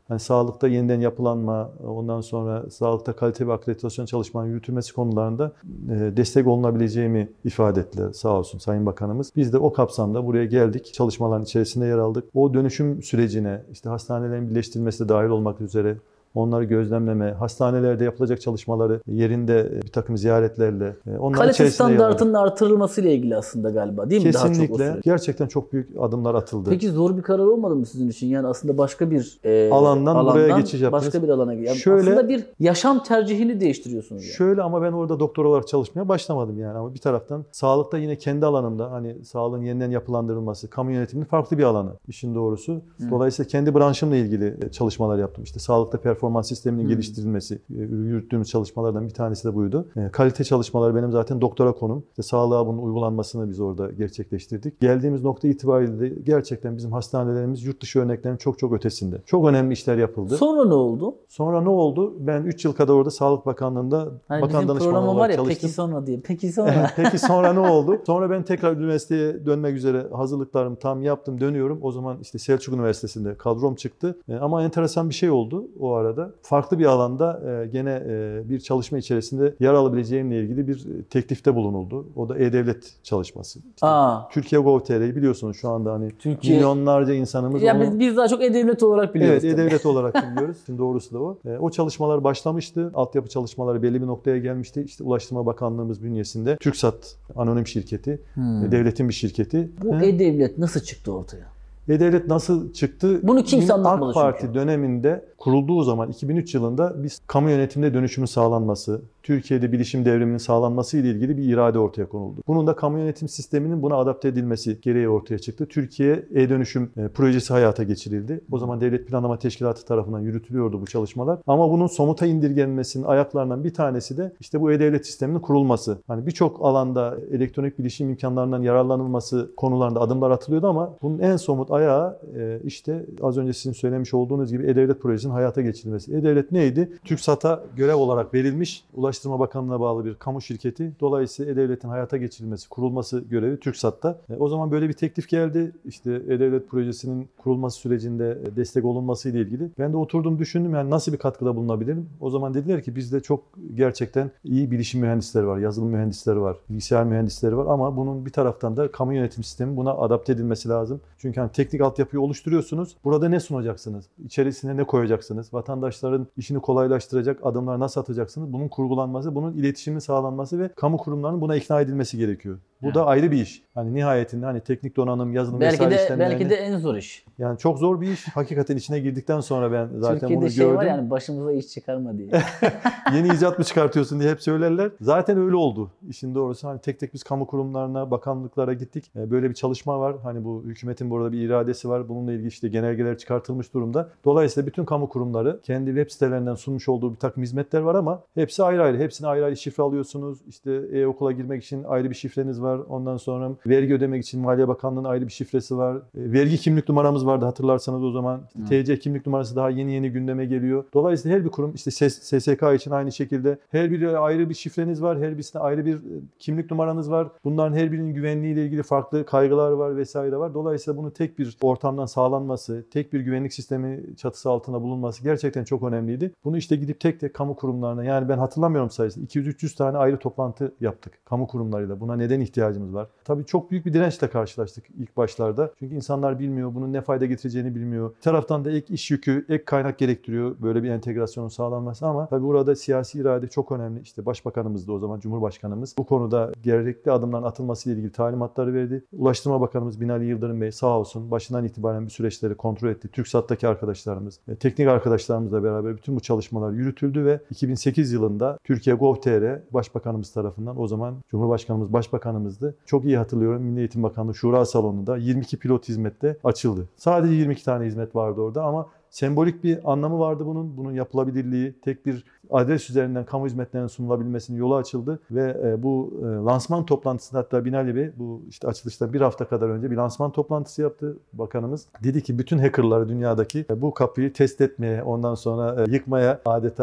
hani sağlıkta yeniden yapılanma, ondan sonra sağlıkta kalite ve akreditasyon çalışmalarının yürütülmesi konularında destek olunabileceğimi ifade ettiler sağ olsun Sayın Bakanımız. Biz de o kapsamda buraya geldik. Çalışmaların içerisinde yer aldık. O dönüşüm sürecine işte hastanelerin birleştirilmesi de dahil olmak üzere onları gözlemleme, hastanelerde yapılacak çalışmaları yerinde bir takım ziyaretlerle onlar kalite standartının artırılması ile ilgili aslında galiba değil mi? Kesinlikle. Daha çok gerçekten çok büyük adımlar atıldı. Peki zor bir karar olmadı mı sizin için? Yani aslında başka bir e, alandan, alandan buraya geçiş yaptınız. Başka bir alana yani şöyle, aslında bir yaşam tercihini değiştiriyorsunuz. Yani. Şöyle ama ben orada doktor olarak çalışmaya başlamadım yani ama bir taraftan sağlıkta yine kendi alanımda hani sağlığın yeniden yapılandırılması, kamu yönetiminin farklı bir alanı işin doğrusu. Hı. Dolayısıyla kendi branşımla ilgili çalışmalar yaptım. İşte sağlıkta performans sisteminin hmm. geliştirilmesi, yürüttüğümüz çalışmalardan bir tanesi de buydu. E, kalite çalışmaları benim zaten doktora konum. İşte sağlığa bunun uygulanmasını biz orada gerçekleştirdik. Geldiğimiz nokta itibariyle de gerçekten bizim hastanelerimiz yurt dışı örneklerinin çok çok ötesinde. Çok önemli işler yapıldı. Sonra ne oldu? Sonra ne oldu? Ben üç yıl kadar orada Sağlık Bakanlığı'nda hani bakan danışmanı olarak ya, çalıştım. Peki sonra diye. Peki sonra. Peki sonra ne oldu? Sonra ben tekrar üniversiteye dönmek üzere hazırlıklarımı tam yaptım, dönüyorum. O zaman işte Selçuk Üniversitesi'nde kadrom çıktı. E, ama enteresan bir şey oldu o arada. Farklı bir alanda e, gene e, bir çalışma içerisinde yer alabileceğimle ilgili bir teklifte bulunuldu. O da E-Devlet çalışması. İşte Türkiye Gov.tr'yi biliyorsunuz şu anda hani Türkiye... milyonlarca insanımız. Ya onu... biz, biz daha çok E-Devlet olarak biliyoruz. Evet, E-Devlet olarak biliyoruz. Şimdi doğrusu da o. E, o çalışmalar başlamıştı. Altyapı çalışmaları belli bir noktaya gelmişti. İşte Ulaştırma Bakanlığımız bünyesinde TürkSat anonim şirketi, hmm. e, devletin bir şirketi. Bu He? E-Devlet nasıl çıktı ortaya? E-Devlet nasıl çıktı? Bunu kimse anlatmadı AK Parti çünkü. Döneminde kurulduğu zaman iki bin üç yılında biz kamu yönetiminde dönüşümün sağlanması, Türkiye'de bilişim devriminin sağlanması ile ilgili bir irade ortaya konuldu. Bunun da kamu yönetim sisteminin buna adapte edilmesi gereği ortaya çıktı. Türkiye e-dönüşüm e, projesi hayata geçirildi. O zaman Devlet Planlama Teşkilatı tarafından yürütülüyordu bu çalışmalar. Ama bunun somuta indirgenmesinin ayaklarından bir tanesi de işte bu e-devlet sisteminin kurulması. Hani birçok alanda elektronik bilişim imkanlarından yararlanılması konularında adımlar atılıyordu ama bunun en somut ayağı e, işte az önce sizin söylemiş olduğunuz gibi e-devlet projesinin hayata geçirilmesi. E-devlet neydi? TürkSat'a görev olarak verilmiş, Ulaştırma Bakanlığı'na bağlı bir kamu şirketi. Dolayısıyla E-Devlet'in hayata geçirilmesi, kurulması görevi TürkSat'ta. E, o zaman böyle bir teklif geldi. İşte E-Devlet projesinin kurulması sürecinde destek olunması ile ilgili. Ben de oturdum düşündüm yani nasıl bir katkıda bulunabilirim? O zaman dediler ki bizde çok gerçekten iyi bilişim mühendisleri var, yazılım mühendisleri var, bilgisayar mühendisleri var ama bunun bir taraftan da kamu yönetim sistemi buna adapte edilmesi lazım. Çünkü hani teknik altyapıyı oluşturuyorsunuz. Burada ne sunacaksınız? İçerisine ne koyacaksınız? Vatandaşların işini kolaylaştıracak adımlar nasıl atacaksınız? Bunun kurgulanması, bunun iletişimin sağlanması ve kamu kurumlarının buna ikna edilmesi gerekiyor. Bu yani. Da ayrı bir iş. Hani nihayetinde hani teknik donanım, yazılım belki vesaire de, işlemlerini... Belki de en zor iş. Yani çok zor bir iş. Hakikaten içine girdikten sonra ben zaten Türkiye'de bunu şey gördüm. Türkiye'de şey var yani başımıza iş çıkarma diye. Yeni icat mı çıkartıyorsun diye hep söylerler. Zaten öyle oldu. İşin doğrusu hani tek tek biz kamu kurumlarına, bakanlıklara gittik. Böyle bir çalışma var. Hani bu hükümetin burada bir iradesi var. Bununla ilgili işte genelgeler çıkartılmış durumda. Dolayısıyla bütün kamu kurumları kendi web sitelerinden sunmuş olduğu bir takım hizmetler var ama hepsi ayrı ayrı. Hepsine ayrı ayrı şifre alıyorsunuz. İşte e-okula girmek için ayrı bir şifreniz var. Ondan sonra vergi ödemek için Maliye Bakanlığı'nın ayrı bir şifresi var. E, vergi kimlik numaramız vardı hatırlarsanız o zaman. İşte T C kimlik numarası daha yeni yeni gündeme geliyor. Dolayısıyla her bir kurum işte S S K için aynı şekilde her biri ayrı bir şifreniz var. Her birisine ayrı bir kimlik numaranız var. Bunların her birinin güvenliğiyle ilgili farklı kaygılar var vesaire var. Dolayısıyla bunu tek bir ortamdan sağlanması, tek bir güvenlik sistemi çatısı altında bulunması gerçekten çok önemliydi. Bunu işte gidip tek tek kamu kurumlarına yani ben hatırlamıyorum sayısını iki yüz üç yüz tane ayrı toplantı yaptık kamu kurumlarıyla. Buna neden ihtiyacımız var? Tabii çok büyük bir dirençle karşılaştık ilk başlarda. Çünkü insanlar bilmiyor, bunun ne fayda getireceğini bilmiyor. Bir taraftan da ek iş yükü, ek kaynak gerektiriyor böyle bir entegrasyonun sağlanması ama tabii burada siyasi irade çok önemli. İşte Başbakanımız da o zaman Cumhurbaşkanımız bu konuda gerekli adımların atılması ile ilgili talimatları verdi. Ulaştırma Bakanımız Binali Yıldırım Bey sağ olsun başından itibaren bir süreçleri kontrol etti. TürkSat'taki arkadaşlarımız, teknik arkadaşlarımızla beraber bütün bu çalışmalar yürütüldü ve iki bin sekiz yılında Türkiye Gov.tr Başbakanımız tarafından o zaman Cumhurbaşkanımız Başbakanımızdı. Çok iyi hatırlıyorum. Milli Eğitim Bakanlığı Şura Salonu'nda yirmi iki pilot hizmette açıldı. Sadece yirmi iki tane hizmet vardı orada ama sembolik bir anlamı vardı bunun. Bunun yapılabilirliği, tek bir adres üzerinden kamu hizmetlerinin sunulabilmesinin yolu açıldı ve bu lansman toplantısında hatta Binali Bey bu işte açılışta bir hafta kadar önce bir lansman toplantısı yaptı bakanımız. Dedi ki bütün hackerları dünyadaki bu kapıyı test etmeye, ondan sonra yıkmaya adeta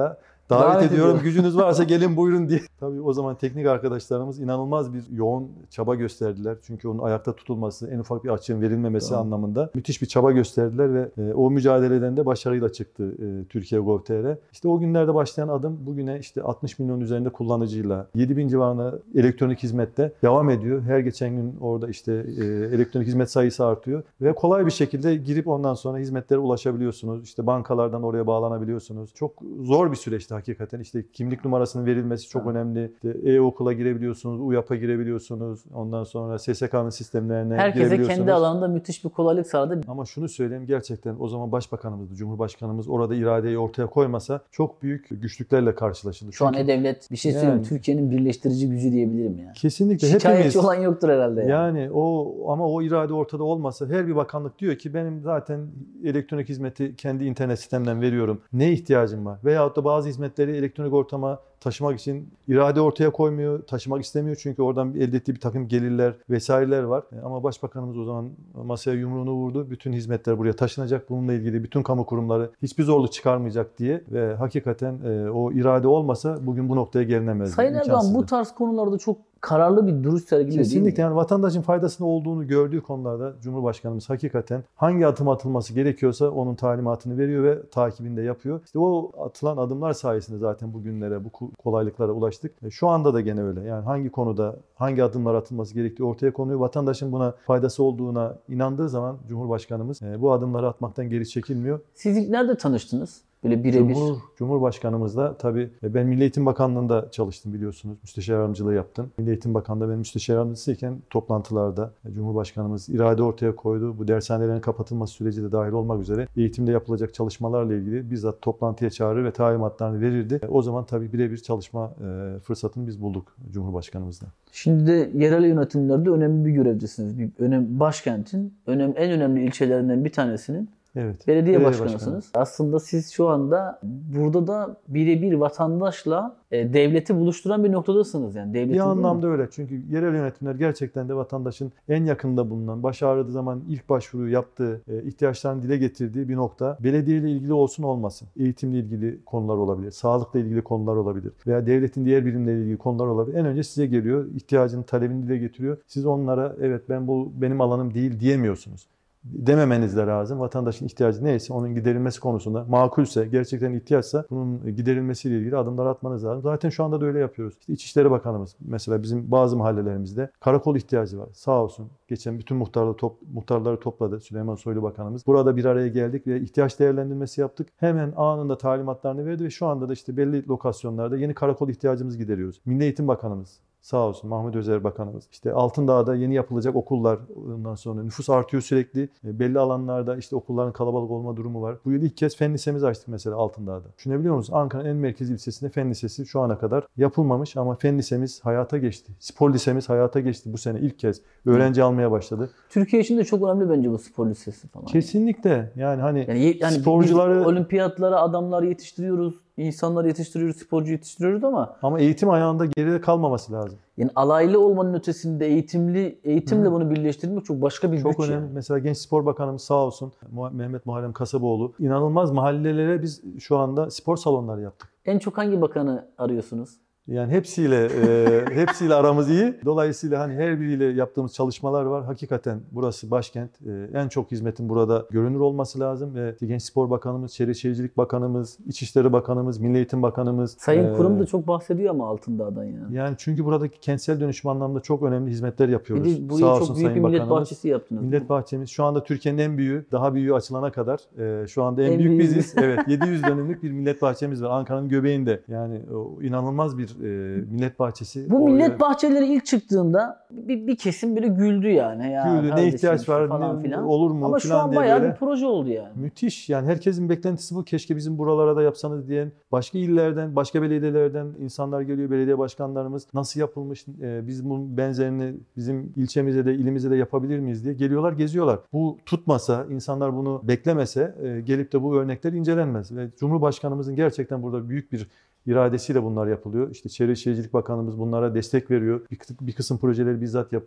Davet, Davet ediyorum. ediyorum. Gücünüz varsa gelin buyurun diye. Tabii o zaman teknik arkadaşlarımız inanılmaz bir yoğun çaba gösterdiler. Çünkü onun ayakta tutulması, en ufak bir açığın verilmemesi Tamam. anlamında müthiş bir çaba gösterdiler ve e, o mücadeleden de başarıyla çıktı e, Türkiye Gov.tr. İşte o günlerde başlayan adım bugüne işte altmış milyon üzerinde kullanıcıyla yedi bin civarında elektronik hizmette devam ediyor. Her geçen gün orada işte e, elektronik hizmet sayısı artıyor ve kolay bir şekilde girip ondan sonra hizmetlere ulaşabiliyorsunuz. İşte bankalardan oraya bağlanabiliyorsunuz. Çok zor bir süreçti hakikaten. İşte kimlik numarasının verilmesi çok Evet. önemli. İşte e-okula girebiliyorsunuz, U Y A P'a girebiliyorsunuz. Ondan sonra S S K'nın sistemlerine Herkese girebiliyorsunuz. kendi alanında müthiş bir kolaylık sağladı. Ama şunu söyleyeyim, gerçekten o zaman Başbakanımızdı, Cumhurbaşkanımız orada iradeyi ortaya koymasa çok büyük güçlüklerle karşılaşıldı. Şu an Çünkü E-Devlet bir şey söyleyeyim. Yani- Türkiye'nin birleştirici gücü diyebilirim ya. kesinlikle Şikayetçi hepimiz olan yoktur herhalde yani. yani o ama o irade ortada olmasa her bir bakanlık diyor ki benim zaten elektronik hizmeti kendi internet sistemden veriyorum. Ne ihtiyacım var? Veyahut da bazı hizmetleri elektronik ortama taşımak için irade ortaya koymuyor, taşımak istemiyor çünkü oradan elde ettiği bir takım gelirler vesaireler var. Ama Başbakanımız o zaman masaya yumruğunu vurdu. Bütün hizmetler buraya taşınacak. Bununla ilgili bütün kamu kurumları hiçbir zorluk çıkarmayacak diye ve hakikaten e, o irade olmasa bugün bu noktaya gelinemezdi. Sayın Erdoğan İmkansızdı. bu tarz konularda çok kararlı bir duruş sergiliyor değil mi? Kesinlikle, yani vatandaşın faydasının olduğunu gördüğü konularda Cumhurbaşkanımız hakikaten hangi adım atılması gerekiyorsa onun talimatını veriyor ve takibini de yapıyor. İşte o atılan adımlar sayesinde zaten bugünlere, bu kolaylıklara ulaştık. Şu anda da gene öyle. Yani hangi konuda hangi adımlar atılması gerektiği ortaya konuyor. Vatandaşın buna faydası olduğuna inandığı zaman Cumhurbaşkanımız bu adımları atmaktan geri çekilmiyor. Siz ilk nerede tanıştınız? Böyle birebir. Cumhur, Cumhurbaşkanımızla tabii ben Milli Eğitim Bakanlığı'nda çalıştım biliyorsunuz. Müsteşar yardımcılığı yaptım. Milli Eğitim Bakanlığı'nda ben müsteşar yardımcısıyken toplantılarda Cumhurbaşkanımız irade ortaya koydu. Bu dershanelerin kapatılması süreci de dahil olmak üzere eğitimde yapılacak çalışmalarla ilgili bizzat toplantıya çağırır ve talimatlarını verirdi. O zaman tabii birebir çalışma fırsatını biz bulduk Cumhurbaşkanımızla. Şimdi de yerel yönetimlerde önemli bir görevdesiniz. Bir önem, başkentin önem, en önemli ilçelerinden bir tanesinin Evet. belediye, Belediye başkanısınız. başkanı. Aslında siz şu anda burada da birebir vatandaşla e, devleti buluşturan bir noktadasınız yani. Devletin, Bir değil mi? anlamda öyle. Çünkü yerel yönetimler gerçekten de vatandaşın en yakında bulunan, baş ağrıdığı zaman ilk başvuruyu yaptığı, e, ihtiyaçlarını dile getirdiği bir nokta. Belediyeyle ilgili olsun olmasın. Eğitimle ilgili konular olabilir, sağlıkla ilgili konular olabilir veya devletin diğer birimleriyle ilgili konular olabilir. En önce size geliyor, ihtiyacını, talebini dile getiriyor. Siz onlara evet ben bu benim alanım değil diyemiyorsunuz. Dememeniz de lazım. Vatandaşın ihtiyacı neyse onun giderilmesi konusunda makulse, gerçekten ihtiyaçsa bunun giderilmesiyle ilgili adımlar atmanız lazım. Zaten şu anda da öyle yapıyoruz. İşte İçişleri Bakanımız mesela bizim bazı mahallelerimizde karakol ihtiyacı var. Sağ olsun. Geçen bütün muhtarları, top, muhtarları topladı Süleyman Soylu Bakanımız. Burada bir araya geldik ve ihtiyaç değerlendirmesi yaptık. Hemen anında talimatlarını verdi ve şu anda da işte belli lokasyonlarda yeni karakol ihtiyacımızı gideriyoruz. Milli Eğitim Bakanımız sağ olsun Mahmut Özer Bakanımız. İşte Altındağ'da yeni yapılacak okullar, ondan sonra nüfus artıyor sürekli. Belli alanlarda işte okulların kalabalık olma durumu var. Bu yıl ilk kez fen lisemizi açtık mesela Altındağ'da. Düşünebiliyor musunuz? Ankara'nın en merkezi ilçesinde fen lisesi şu ana kadar yapılmamış ama fen lisemiz hayata geçti. Spor lisemiz hayata geçti bu sene ilk kez. Öğrenci almaya başladı. Türkiye için de çok önemli bence bu spor lisesi falan. Kesinlikle. Yani hani Yani, yani sporcuları biz olimpiyatlara adamlar yetiştiriyoruz, insanlar yetiştiriyoruz, sporcu yetiştiriyoruz ama ama eğitim ayağında geride kalmaması lazım. yani alaylı olmanın ötesinde eğitimli eğitimle Hı. bunu birleştirmek çok başka bir Çok güç önemli. yani. Mesela Genç Spor Bakanımız sağ olsun Mehmet Muharrem Kasaboğlu inanılmaz mahallelere biz şu anda spor salonları yaptık. En çok hangi bakanı arıyorsunuz? Yani hepsiyle e, hepsiyle aramız iyi. Dolayısıyla hani her biriyle yaptığımız çalışmalar var. Hakikaten burası başkent. E, en çok hizmetin burada görünür olması lazım ve Genç Spor Bakanımız, Çevre Şehircilik Bakanımız, İçişleri Bakanımız, Milli Eğitim Bakanımız. Sayın e, Kurum da çok bahsediyor ama Altındağ'dan yani. Yani çünkü buradaki kentsel dönüşüm anlamında çok önemli hizmetler Bir yapıyoruz. de burayı Sağ çok olsun büyük bir Sayın millet Bakanımız. bahçesi yaptınız. Millet bahçemiz şu anda Türkiye'nin en büyüğü, daha büyüğü açılana kadar e, şu anda en, En büyük büyüğü. biziz. Evet, yedi yüz dönümlük bir millet bahçemiz var Ankara'nın göbeğinde. Yani o inanılmaz bir e, millet bahçesi. Bu Oraya millet bahçeleri ilk çıktığında bir, bir kesim böyle güldü yani. Ya güldü, ne kardeşim ihtiyaç işte var, falan ne, filan. olur mu Ama şu falan an diye bayağı böyle. bir proje oldu yani. Müthiş. Yani herkesin beklentisi bu. Keşke bizim buralara da yapsanız diyen başka illerden, başka belediyelerden insanlar geliyor. Belediye başkanlarımız nasıl yapılmış, e, biz bunun benzerini bizim ilçemize de, ilimize de yapabilir miyiz diye geliyorlar, geziyorlar. Bu tutmasa, insanlar bunu beklemese e, gelip de bu örnekler incelenmez. Ve Cumhurbaşkanımızın gerçekten burada büyük bir iradesiyle bunlar yapılıyor. İşte Çevre Şehircilik Bakanımız bunlara destek veriyor. Bir, bir kısım projeleri bizzat yapıyor.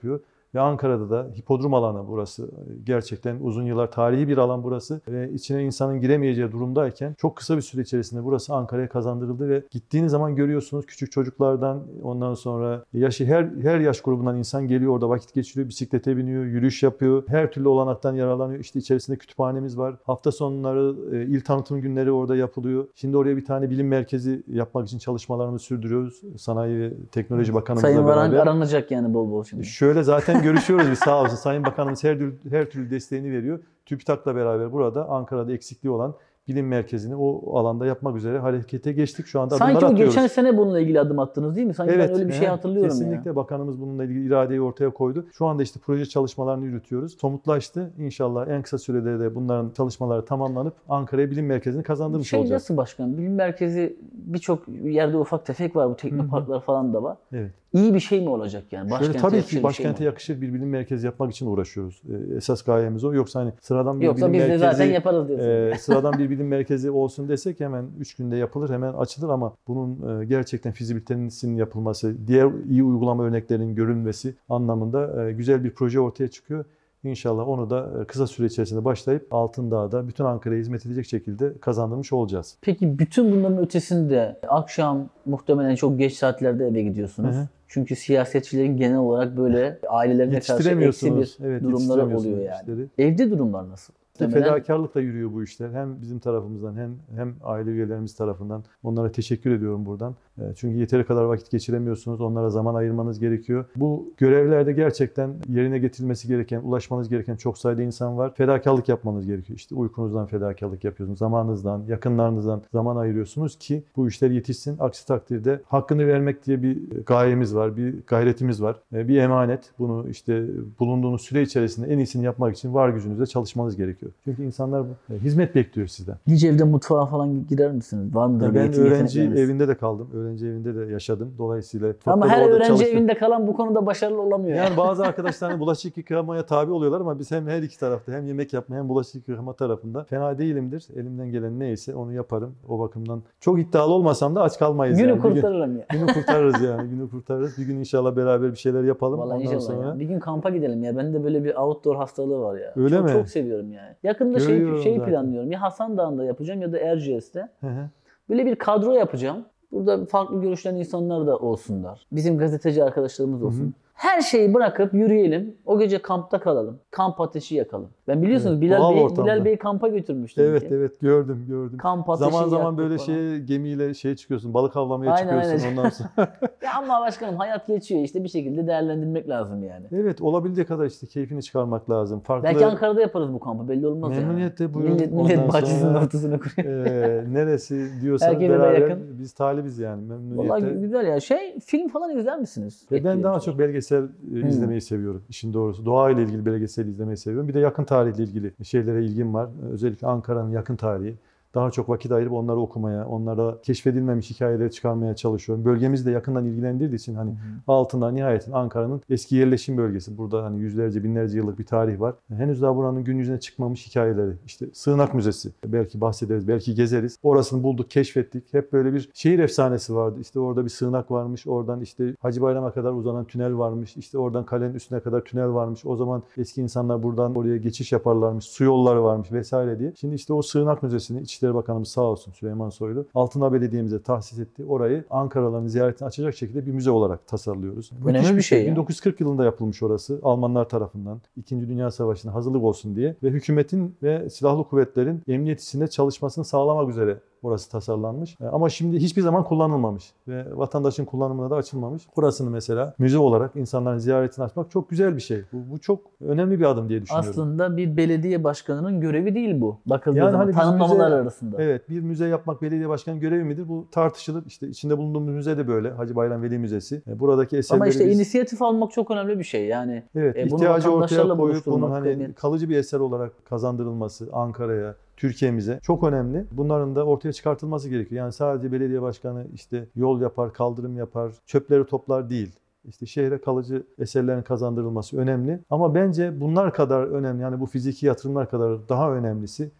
Ve Ankara'da da hipodrom alanı burası. Gerçekten uzun yıllar tarihi bir alan burası. Ve içine insanın giremeyeceği durumdayken çok kısa bir süre içerisinde burası Ankara'ya kazandırıldı ve gittiğiniz zaman görüyorsunuz küçük çocuklardan, ondan sonra yaşı her her yaş grubundan insan geliyor, orada vakit geçiriyor, bisiklete biniyor, yürüyüş yapıyor. Her türlü olanaktan yararlanıyor. İşte içerisinde kütüphanemiz var. Hafta sonları e, il tanıtım günleri orada yapılıyor. Şimdi oraya bir tane bilim merkezi yapmak için çalışmalarımızı sürdürüyoruz. Sanayi ve Teknoloji Bakanımızla Sayın beraber. Varank aranacak yani bol bol şimdi. Şöyle zaten görüşüyoruz biz, sağ olsun. Sayın Bakanımız her, her türlü desteğini veriyor. TÜBİTAK'la beraber burada Ankara'da eksikliği olan bilim merkezini o alanda yapmak üzere harekete geçtik. Şu anda adımlar Sanki o atıyoruz. geçen sene bununla ilgili adım attınız değil mi? Sanki Evet, ben öyle bir şey he, hatırlıyorum kesinlikle ya. bakanımız bununla ilgili iradeyi ortaya koydu. Şu anda işte proje çalışmalarını yürütüyoruz. Somutlaştı. İnşallah en kısa sürede de bunların çalışmaları tamamlanıp Ankara'ya bilim merkezini kazandırmış Şey olacağız. nasıl başkanım? Bilim merkezi birçok yerde ufak tefek var. Bu teknoparklar falan da var. Evet. İyi bir şey mi olacak yani? Şöyle, tabii ki başkente yakışır bir bilim merkezi yapmak için uğraşıyoruz. Ee, esas gayemiz o. Yoksa hani sıradan bir Yoksa bilim biz de merkezi zaten yaparız diyorsun. e, sıradan bir bilim merkezi olsun desek hemen üç günde yapılır, hemen açılır ama bunun e, gerçekten fizibilitesinin yapılması, diğer iyi uygulama örneklerinin görülmesi anlamında e, güzel bir proje ortaya çıkıyor. İnşallah onu da kısa süre içerisinde başlayıp Altındağ'da bütün Ankara'ya hizmet edecek şekilde kazandırmış olacağız. Peki bütün bunların ötesinde akşam muhtemelen çok geç saatlerde eve gidiyorsunuz. Hı hı. Çünkü siyasetçilerin genel olarak böyle ailelerine karşı eksi bir evet, durumları oluyor yani. işleri. Evde durumlar nasıl? Fedakarlıkla yürüyor bu işler. Hem bizim tarafımızdan hem hem aile üyelerimiz tarafından. Onlara teşekkür ediyorum buradan. Çünkü yeteri kadar vakit geçiremiyorsunuz. Onlara zaman ayırmanız gerekiyor. Bu görevlerde gerçekten yerine getirilmesi gereken, ulaşmanız gereken çok sayıda insan var. Fedakarlık yapmanız gerekiyor. İşte uykunuzdan fedakarlık yapıyorsunuz. Zamanınızdan, yakınlarınızdan zaman ayırıyorsunuz ki bu işler yetişsin. Aksi takdirde hakkını vermek diye bir gayemiz var, bir gayretimiz var. Bir emanet. Bunu işte bulunduğunuz süre içerisinde en iyisini yapmak için var gücünüzle çalışmanız gerekiyor. Çünkü insanlar hizmet bekliyor sizden. Hiç evde mutfağa falan girer misiniz? Var mıdır? Ben öğrenci evinde de kaldım. Öğrenci evinde de yaşadım. Dolayısıyla ama her öğrenci çalıştım. evinde kalan bu konuda başarılı olamıyor. Yani bazı arkadaşlar bulaşık yıkamaya tabi oluyorlar ama biz hem her iki tarafta hem yemek yapma hem bulaşık yıkama tarafında fena değilimdir. Elimden gelen neyse onu yaparım. O bakımdan çok iddialı olmasam da aç kalmayız. Günü yani. kurtarırım ya. Günü kurtarırız yani. Günü kurtarırız. Bir gün inşallah beraber bir şeyler yapalım. Vallahi ondan inşallah sonra... ya. Bir gün kampa gidelim ya. Bende böyle bir outdoor hastalığı var ya. Öyle çok, mi? Çok seviyorum yani. Yakında şey, şey planlıyorum. Ya Hasan Dağı'nda yapacağım ya da Erciyes'te. Hı hı. Böyle bir kadro yapacağım. Burada farklı görüşten insanlar da olsunlar. Bizim gazeteci arkadaşlarımız olsun. Hı hı. Her şeyi bırakıp yürüyelim. O gece kampta kalalım. Kamp ateşi yakalım. Ben biliyorsunuz evet, Bilal Bey Bilal Bey'i kampa götürmüştüm. Evet ki. evet gördüm gördüm. Kamp ateşi zaman zaman böyle falan. şey gemiyle şey çıkıyorsun. Balık avlamaya aynen, çıkıyorsun aynen. ondan sonra. Ya ama başkanım hayat geçiyor işte bir şekilde değerlendirmek lazım yani. Evet olabildiği kadar işte keyfini çıkarmak lazım. Farklı... Belki Ankara'da yaparız bu kampı belli olmaz yani. Memnuniyetle buyurun. Millet, millet bahçesinin ortasına kuruyor. E, neresi diyorsanız herkese beraber biz talibiz yani memnuniyetle. Vallahi güzel ya. Şey film falan izler misiniz? Ve ben daha çok belgesel hmm. izlemeyi seviyorum işin doğrusu. Doğayla ilgili belgesel izlemeyi seviyorum. Bir de yakın tarihle ilgili şeylere ilgim var. Özellikle Ankara'nın yakın tarihi. Daha çok vakit ayırıp onları okumaya, onlara keşfedilmemiş hikayeleri çıkarmaya çalışıyorum. Bölgemiz de yakından ilgilendirdiği için hani hı hı. altında nihayetin Ankara'nın eski yerleşim bölgesi. Burada hani yüzlerce, binlerce yıllık bir tarih var. Henüz daha buranın gün yüzüne çıkmamış hikayeleri. İşte Sığınak Müzesi. Belki bahsederiz, belki gezeriz. Orasını bulduk, keşfettik. Hep böyle bir şehir efsanesi vardı. İşte orada bir sığınak varmış. Oradan işte Hacı Bayram'a kadar uzanan tünel varmış. İşte oradan kalenin üstüne kadar tünel varmış. O zaman eski insanlar buradan oraya geçiş yaparlarmış. Su yolları varmış vesaire diye. Şimdi işte o Sığınak Müzesi'ni İçişleri Bakanımız sağ olsun Süleyman Soylu Altındağ Belediye'mize tahsis etti. Orayı Ankaralıların ziyaretini açacak şekilde bir müze olarak tasarlıyoruz. Önemli bir şey. bin dokuz yüz kırk yılında yapılmış orası. Almanlar tarafından İkinci Dünya Savaşı'na hazırlık olsun diye ve hükümetin ve silahlı kuvvetlerin emniyet içinde çalışmasını sağlamak üzere orası tasarlanmış. Ama şimdi hiçbir zaman kullanılmamış ve vatandaşın kullanımına da açılmamış. Burasını mesela müze olarak insanların ziyaretini açmak çok güzel bir şey. Bu, bu çok önemli bir adım diye düşünüyorum. Aslında bir belediye başkanının görevi değil bu. Bakıldığı yani zaman hani tanımlamalar müze, arasında. Evet, bir müze yapmak belediye başkanının görevi midir? Bu tartışılır. İşte içinde bulunduğumuz müze de böyle. Hacı Bayram Veli Müzesi. Buradaki eserleri Ama işte biz... inisiyatif almak çok önemli bir şey. Yani evet, e, ihtiyacı ortaya koyup bunun hani kıymet. kalıcı bir eser olarak kazandırılması Ankara'ya, Türkiye'mize çok önemli. Bunların da ortaya çıkartılması gerekiyor. Yani sadece belediye başkanı işte yol yapar, kaldırım yapar, çöpleri toplar değil. İşte şehre kalıcı eserlerin kazandırılması önemli. Ama bence bunlar kadar önemli, yani bu fiziki yatırımlar kadar daha önemlisi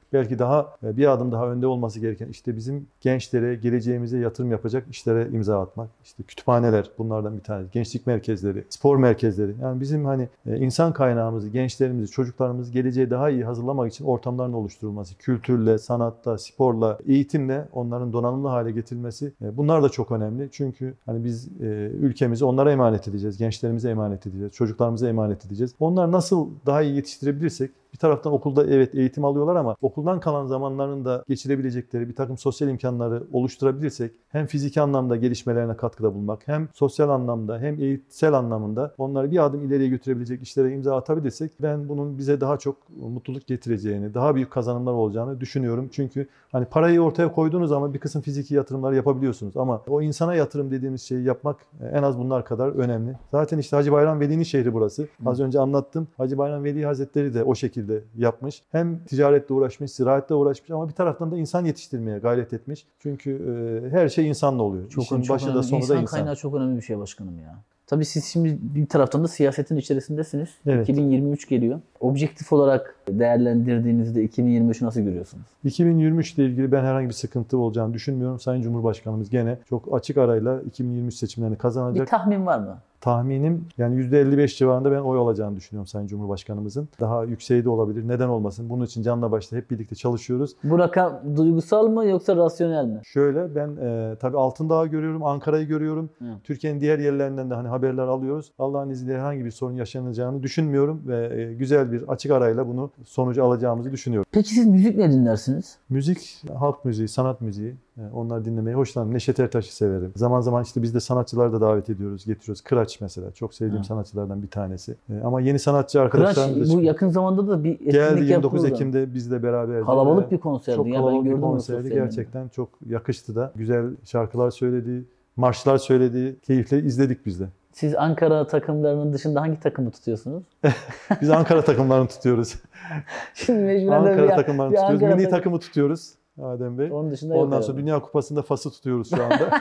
belki daha bir adım daha önde olması gereken işte bizim gençlere, geleceğimize yatırım yapacak işlere imza atmak. İşte kütüphaneler bunlardan bir tanesi. Gençlik merkezleri, spor merkezleri. Yani bizim hani insan kaynağımızı, gençlerimizi, çocuklarımızı geleceğe daha iyi hazırlamak için ortamların oluşturulması. Kültürle, sanatta, sporla, eğitimle onların donanımlı hale getirilmesi. Bunlar da çok önemli. Çünkü hani biz ülkemizi onlara emanet edeceğiz. Gençlerimize emanet edeceğiz. Çocuklarımıza emanet edeceğiz. Onlar nasıl daha iyi yetiştirebilirsek, bir taraftan okulda evet eğitim alıyorlar ama okuldan kalan zamanlarında geçirebilecekleri bir takım sosyal imkanları oluşturabilirsek hem fiziki anlamda gelişmelerine katkıda bulunmak hem sosyal anlamda hem eğitsel anlamında onları bir adım ileriye götürebilecek işlere imza atabilirsek ben bunun bize daha çok mutluluk getireceğini, daha büyük kazanımlar olacağını düşünüyorum. Çünkü hani parayı ortaya koyduğunuz zaman bir kısım fiziki yatırımlar yapabiliyorsunuz ama o insana yatırım dediğimiz şeyi yapmak en az bunlar kadar önemli. Zaten işte Hacı Bayram Veli'nin şehri burası. Az önce anlattım. Hacı Bayram Veli Hazretleri de o şekilde yapmış. Hem ticaretle uğraşmış, ziraatle uğraşmış ama bir taraftan da insan yetiştirmeye gayret etmiş. Çünkü e, her şey insanla oluyor. Çok, İşin çok başı önemli. da sonu İnsan da insan. kaynağı çok önemli bir şey başkanım ya. Tabii siz şimdi bir taraftan da siyasetin içerisindesiniz. Evet. iki bin yirmi üç geliyor. Objektif olarak değerlendirdiğinizde iki bin yirmi üçü nasıl görüyorsunuz? iki bin yirmi üç ile ilgili ben herhangi bir sıkıntı olacağını düşünmüyorum. Sayın Cumhurbaşkanımız gene çok açık arayla iki bin yirmi üç seçimlerini kazanacak. Bir tahmin var mı? Tahminim yani yüzde elli beş civarında ben oy olacağını düşünüyorum Sayın Cumhurbaşkanımızın. Daha yükseği de olabilir. Neden olmasın? Bunun için canla başla hep birlikte çalışıyoruz. Bu rakam duygusal mı yoksa rasyonel mi? Şöyle ben e, tabii Altındağ'ı görüyorum, Ankara'yı görüyorum. Hı. Türkiye'nin diğer yerlerinden de hani haberler alıyoruz. Allah'ın izniyle herhangi bir sorun yaşanacağını düşünmüyorum ve e, güzel bir açık arayla bunu sonucu alacağımızı düşünüyorum. Peki siz müzik ne dinlersiniz? Müzik, halk müziği, sanat müziği. Onları dinlemeyi hoşlanırım. Neşet Ertaş'ı severim. Zaman zaman işte biz de sanatçıları da davet ediyoruz, getiriyoruz. Kıraç mesela. Çok sevdiğim ha. sanatçılardan bir tanesi. Ama yeni sanatçı arkadaşlarımız Kıraç da bu yakın zamanda da bir etkinlik geldi yirmi dokuz yapıldı. Ekim'de bizle beraberdi. Kalabalık bir konserdi. Çok ya kalabalık ben bir konserdi. Gerçekten çok yakıştı da. Güzel şarkılar söyledi, marşlar söyledi. Keyifle izledik biz de. Siz Ankara takımlarının dışında hangi takımı tutuyorsunuz? Biz Ankara takımlarını tutuyoruz. Şimdi mecburen Ankara bir, takımlarını bir tutuyoruz. Ankara Milli takım... takımı tutuyoruz. Adem Bey. Onun dışında Ondan yok sonra herhalde. Dünya Kupası'nda Fas'ı tutuyoruz şu anda.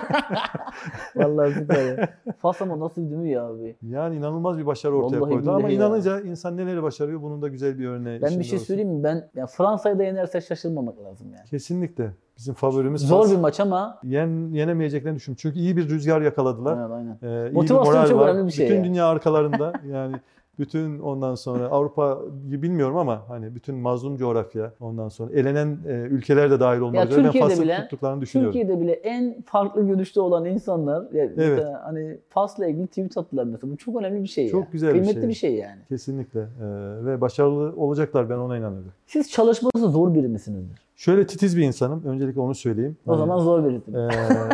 Vallahi süper. Fas ama nasıl değil mi ya abi? Yani inanılmaz bir başarı ortaya Vallahi koydu ama ya. inanınca insan neleri başarıyor bunun da güzel bir örneği. Ben bir şey söyleyeyim mi? Ben ya Fransa'yı da yenerse şaşırmamak lazım yani. Kesinlikle. Bizim favorimiz Zor Fas. bir maç ama Yen, yenemeyeceklerini düşünüyorum. Çünkü iyi bir rüzgar yakaladılar. evet, aynen. Ee, iyi Motivasyon bir moral çok var. önemli bir şey Bütün ya. dünya arkalarında. Yani bütün ondan sonra Avrupa bilmiyorum ama hani bütün mazlum coğrafya ondan sonra elenen e, ülkeler de dahil olmak Ya üzere ben Türkiye'de Fas'ı bile- tuttuklarını düşünüyorum. Türkiye'de bile en farklı görüşte olan insanlar ya Evet. mesela hani Fas'la ilgili tweet attılar mesela. Bu çok önemli bir şey Çok ya. güzel bir Kıymetli şey. bir şey yani. Kesinlikle. Ee, ve başarılı olacaklar, ben ona inanıyorum. Siz çalışması zor biri misinizdir? Şöyle titiz bir insanım. Öncelikle onu söyleyeyim. O Hani, zaman zor birisiniz. e,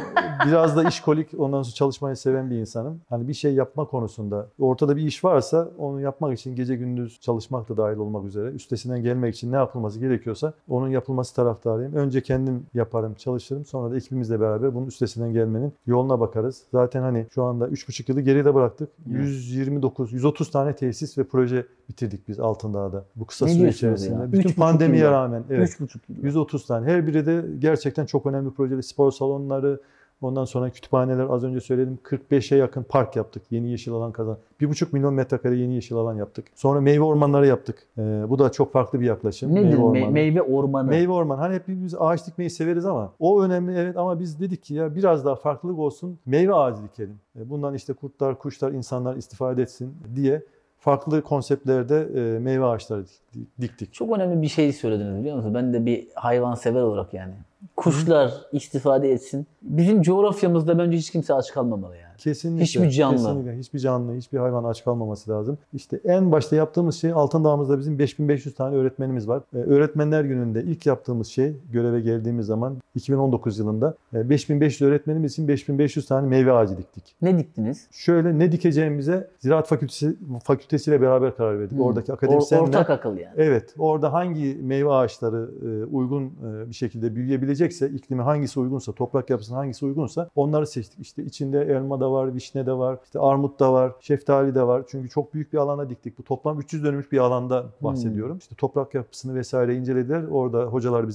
biraz da işkolik, ondan sonra çalışmayı seven bir insanım. Hani bir şey yapma konusunda ortada bir iş varsa onu yapmak için gece gündüz çalışmak da dahil olmak üzere üstesinden gelmek için ne yapılması gerekiyorsa onun yapılması taraftarıyım. Önce kendim yaparım, çalışırım. Sonra da ekibimizle beraber bunun üstesinden gelmenin yoluna bakarız. Zaten hani şu anda üç buçuk yılı geride bıraktık. Evet. yüz yirmi dokuz, yüz otuz tane tesis ve proje bitirdik biz Altındağ'da. Bu kısa Ne süre diyorsunuz içerisinde. ya? Üç Bütün buçuk pandemiye yılda. rağmen. Evet. Üç buçuk yıl. yüz otuz tane. Her biri de gerçekten çok önemli projeler. Spor salonları, ondan sonra kütüphaneler, az önce söyledim. kırk beşe yakın park yaptık. Yeni yeşil alan kazan. bir buçuk milyon metrekare yeni yeşil alan yaptık. Sonra meyve ormanları yaptık. Ee, bu da çok farklı bir yaklaşım. Nedir meyve me- ormanı. meyve ormanı? Meyve orman. Hani hepimiz ağaç dikmeyi severiz ama o önemli, evet, ama biz dedik ki ya biraz daha farklılık olsun. Meyve ağacı dikelim. E, Bundan işte kurtlar, kuşlar, insanlar istifade etsin diye farklı konseptlerde e, meyve ağaçları dik- diktik. Çok önemli bir şey söylediniz biliyor musunuz? Ben de bir hayvan sever olarak yani. Kuşlar istifade etsin. Bizim coğrafyamızda bence hiç kimse aç kalmamalı yani. Kesinlikle. Hiçbir canlı. Kesinlikle. Hiçbir canlı, hiçbir hayvan aç kalmaması lazım. İşte en başta yaptığımız şey, Altındağ'ımızda bizim beş bin beş yüz tane öğretmenimiz var. Ee, Öğretmenler Günü'nde ilk yaptığımız şey, göreve geldiğimiz zaman iki bin on dokuz yılında e, beş bin beş yüz öğretmenimiz için beş bin beş yüz tane meyve ağacı diktik. Ne diktiniz? Şöyle ne dikeceğimize Ziraat Fakültesi fakültesiyle beraber karar verdik. Hmm. Oradaki Or- akademisyenler. ortak akıl yani. Evet, orada hangi meyve ağaçları e, uygun e, bir şekilde büyüyebilecekse, iklimi hangisi uygunsa, toprak yapısına hangisi uygunsa onları seçtik. İşte içinde elma da var, vişne de var, işte armut da var, şeftali de var. Çünkü çok büyük bir alana diktik. Bu toplam üç yüz dönümlük bir alanda bahsediyorum. Hmm. İşte toprak yapısını vesaire incelediler. Orada hocalar bize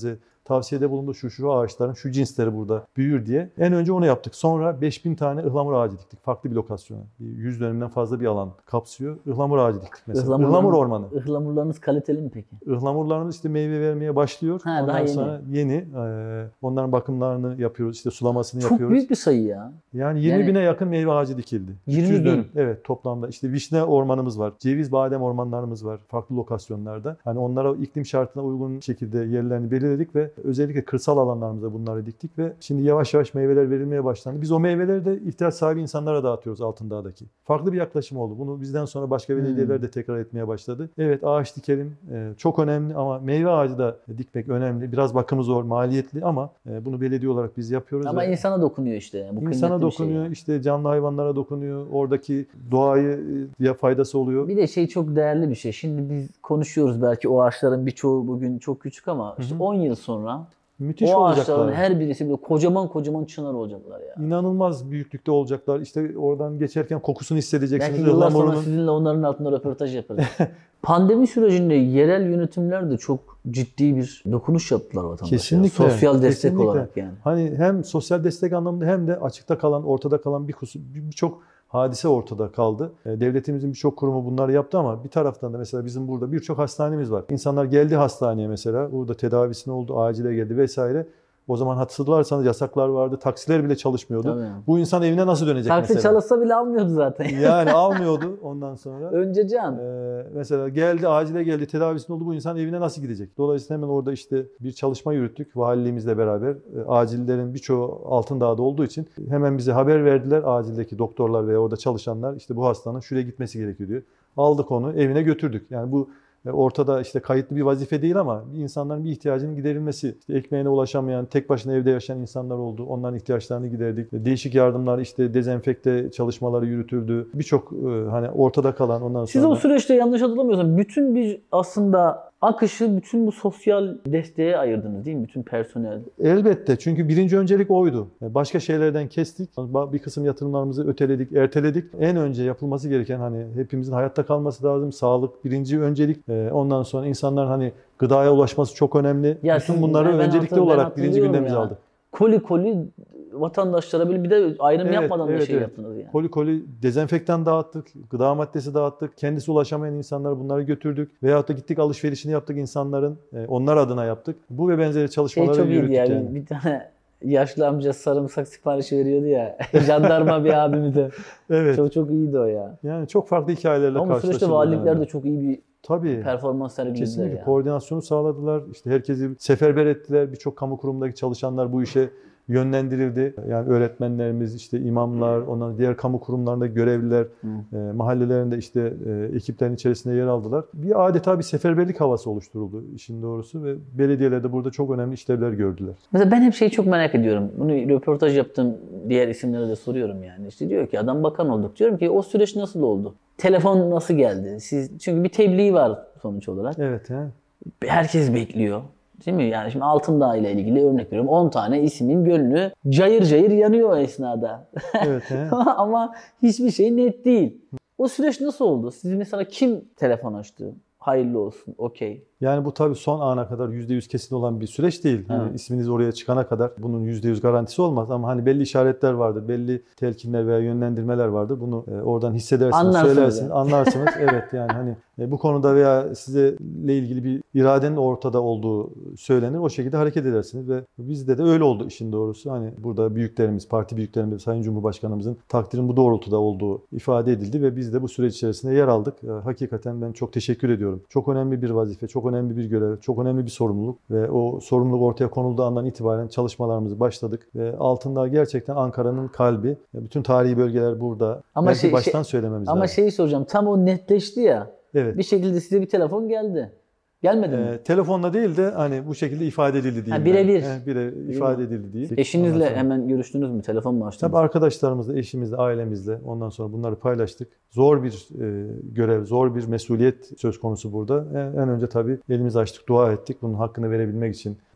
tavsiyede bulundu, şu şu ağaçların şu cinsleri burada büyür diye. En önce onu yaptık. Sonra beş bin tane ıhlamur ağacı diktik. Farklı bir lokasyona. yüz dönümden fazla bir alan kapsıyor. Ihlamur ağacı diktik mesela. Ihlamurlar, Ihlamur ormanı. Ihlamurlarınız kaliteli mi peki? Ihlamurlarımız işte meyve vermeye başlıyor. Ha, Ondan daha yeni. sonra yeni. E, onların bakımlarını yapıyoruz. İşte sulamasını Çok yapıyoruz. büyük bir sayı ya. Yani yirmi Yani- bine yakın meyve ağacı dikildi. yirmi üç yüz bin. dönüm. Evet, toplamda. İşte vişne ormanımız var. Ceviz, badem ormanlarımız var. Farklı lokasyonlarda. Hani onlara iklim şartına uygun şekilde yerlerini belirledik ve özellikle kırsal alanlarımıza bunları diktik ve şimdi yavaş yavaş meyveler verilmeye başlandı. Biz o meyveleri de ihtiyaç sahibi insanlara dağıtıyoruz Altındağ'daki. Farklı bir yaklaşım oldu. Bunu bizden sonra başka belediyeler Hmm. de tekrar etmeye başladı. Evet, ağaç dikelim. Ee, çok önemli ama meyve ağacı da dikmek önemli. Biraz bakımı zor, maliyetli ama e, bunu belediye olarak biz yapıyoruz. Ama ve insana dokunuyor işte. Bu insana kıymetli bir şey dokunuyor, yani. işte canlı hayvanlara dokunuyor. Oradaki doğayı ya faydası oluyor. Bir de şey çok değerli bir şey. Şimdi biz konuşuyoruz, belki o ağaçların birçoğu bugün çok küçük ama işte Hı hı. on yıl sonra Müthiş o ağaçların olacaklar. her birisi böyle kocaman kocaman çınar olacaklar ya. İnanılmaz büyüklükte olacaklar. İşte oradan geçerken kokusunu hissedeceksiniz. Belki yıllar sonra Ihlamurunun. sizinle onların altında röportaj yaparız. Pandemi sürecinde yerel yönetimler de çok ciddi bir dokunuş yaptılar vatandaşa. Kesinlikle, Sosyal destek kesinlikle. olarak yani. Hani hem sosyal destek anlamında hem de açıkta kalan, ortada kalan bir kusur, bir- birçok hadise ortada kaldı. E, Devletimizin birçok kurumu bunları yaptı ama bir taraftan da mesela bizim burada birçok hastanemiz var. İnsanlar geldi hastaneye mesela, burada tedavisine oldu, acile geldi vesaire. O zaman hatırlarsanız yasaklar vardı, taksiler bile çalışmıyordu. Tabii. Bu insan evine nasıl dönecek Taksi mesela? çalışsa bile almıyordu zaten. Yani almıyordu ondan sonra. Önce can. Ee, mesela geldi, acile geldi, tedavisinde oldu, bu insan evine nasıl gidecek? Dolayısıyla hemen orada işte bir çalışma yürüttük valiliğimizle beraber. E, acillerin birçoğu Altındağ'da olduğu için hemen bize haber verdiler, acildeki doktorlar veya orada çalışanlar, işte bu hastanın şuraya gitmesi gerekiyor diyor. Aldık onu, evine götürdük. Yani bu e, ortada işte kayıtlı bir vazife değil ama insanların bir ihtiyacının giderilmesi. İşte ekmeğine ulaşamayan, tek başına evde yaşayan insanlar oldu. Onların ihtiyaçlarını giderdik. Değişik yardımlar, işte dezenfekte çalışmaları yürütüldü. Birçok e, hani ortada kalan ondan Siz sonra. o süreçte yanlış hatırlamıyorsam bütün bir aslında akışı bütün bu sosyal desteğe ayırdınız değil mi? Bütün personel. Elbette, çünkü birinci öncelik oydu. Başka şeylerden kestik. Bir kısım yatırımlarımızı öteledik, erteledik. En önce yapılması gereken hani hepimizin hayatta kalması lazım. Sağlık birinci öncelik. Ee, Ondan sonra insanların hani gıdaya ulaşması çok önemli. Ya Bütün siz- bunları ben- ben öncelikli hatır- ben olarak birinci hatırlıyorum gündemimize ya. aldık. Koli koli vatandaşlara bir bir de ayrım Evet, yapmadan da evet, şey evet. yaptınız yani. Koli koli dezenfektan dağıttık, gıda maddesi dağıttık, kendisi ulaşamayan insanlara bunları götürdük. Veyahut da gittik alışverişini yaptık insanların, e, onlar adına yaptık. Bu ve benzeri Şey çalışmaları çok iyiydi yürüttük ya. yani. Bir, bir tane yaşlı amca sarımsak siparişi veriyordu ya. Jandarma bir abimiz de. Evet. Çok çok iyiydi o ya. Yani çok farklı hikayelerle Ama bu süreçte karşılaşıldı. valilikler yani. de çok iyi bir Tabii. performans sergilediler Kesinlikle ya. koordinasyonu sağladılar. İşte herkesi seferber ettiler. Birçok kamu kurumundaki çalışanlar bu işe yönlendirildi. Yani öğretmenlerimiz, işte imamlar, ondan diğer kamu kurumlarında görevliler, e, mahallelerinde işte e, ekiplerin içerisinde yer aldılar. Bir adeta bir seferberlik havası oluşturuldu işin doğrusu ve belediyeler de burada çok önemli işlevler gördüler. Mesela ben hep şeyi çok merak ediyorum. Bunu röportaj yaptığım diğer isimlere de soruyorum yani. İşte diyor ki adam bakan olduk. Diyorum ki o süreç nasıl oldu? Telefon nasıl geldi? Siz çünkü bir tebliğ var sonuç olarak. Evet. He. Herkes bekliyor. Değil mi? Yani şimdi Altındağ ile ilgili örnek veriyorum. on tane ismin gönlü cayır cayır yanıyor o esnada. Evet. He. Ama hiçbir şey net değil. O süreç nasıl oldu? Siz mesela kim telefon açtı? Hayırlı olsun, okey. Yani bu tabii son ana kadar yüzde yüz kesin olan bir süreç değil. Hani Evet. isminiz oraya çıkana kadar bunun yüzde yüz garantisi olmaz ama hani belli işaretler vardır, belli telkinler veya yönlendirmeler vardır. Bunu e, oradan hissedersiniz, Anlarsınız söylersiniz, yani. anlarsınız. Evet, yani hani e, bu konuda veya size ile ilgili bir iradenin ortada olduğu söylenir. O şekilde hareket edersiniz ve bizde de öyle oldu işin doğrusu. Hani burada büyüklerimiz, parti büyüklerimiz, Sayın Cumhurbaşkanımızın takdirin bu doğrultuda olduğu ifade edildi ve biz de bu süreç içerisinde yer aldık. E, hakikaten ben çok teşekkür ediyorum. Çok önemli bir vazife, çok önemli bir görev, çok önemli bir sorumluluk ve o sorumluluk ortaya konulduğu andan itibaren çalışmalarımızı başladık ve Altındağ gerçekten Ankara'nın kalbi. Bütün tarihi bölgeler burada. Ama Belki şey- baştan şey- söylememiz Ama lazım. şeyi soracağım. Tam o netleşti ya. Evet. Bir şekilde size bir telefon geldi. Gelmedi mi? Ee, telefonla değil de hani bu şekilde ifade edildi diyeyim. Ha, birebir. ben. He, bire ifade edildi diyeyim. Eşinizle Ondan sonra- hemen görüştünüz mü? Telefon mu açtınız? Tabii arkadaşlarımızla, eşimizle, ailemizle ondan sonra bunları paylaştık. Zor bir e, görev, zor bir mesuliyet söz konusu burada. En, en önce tabii elimizi açtık, dua ettik. Bunun hakkını verebilmek için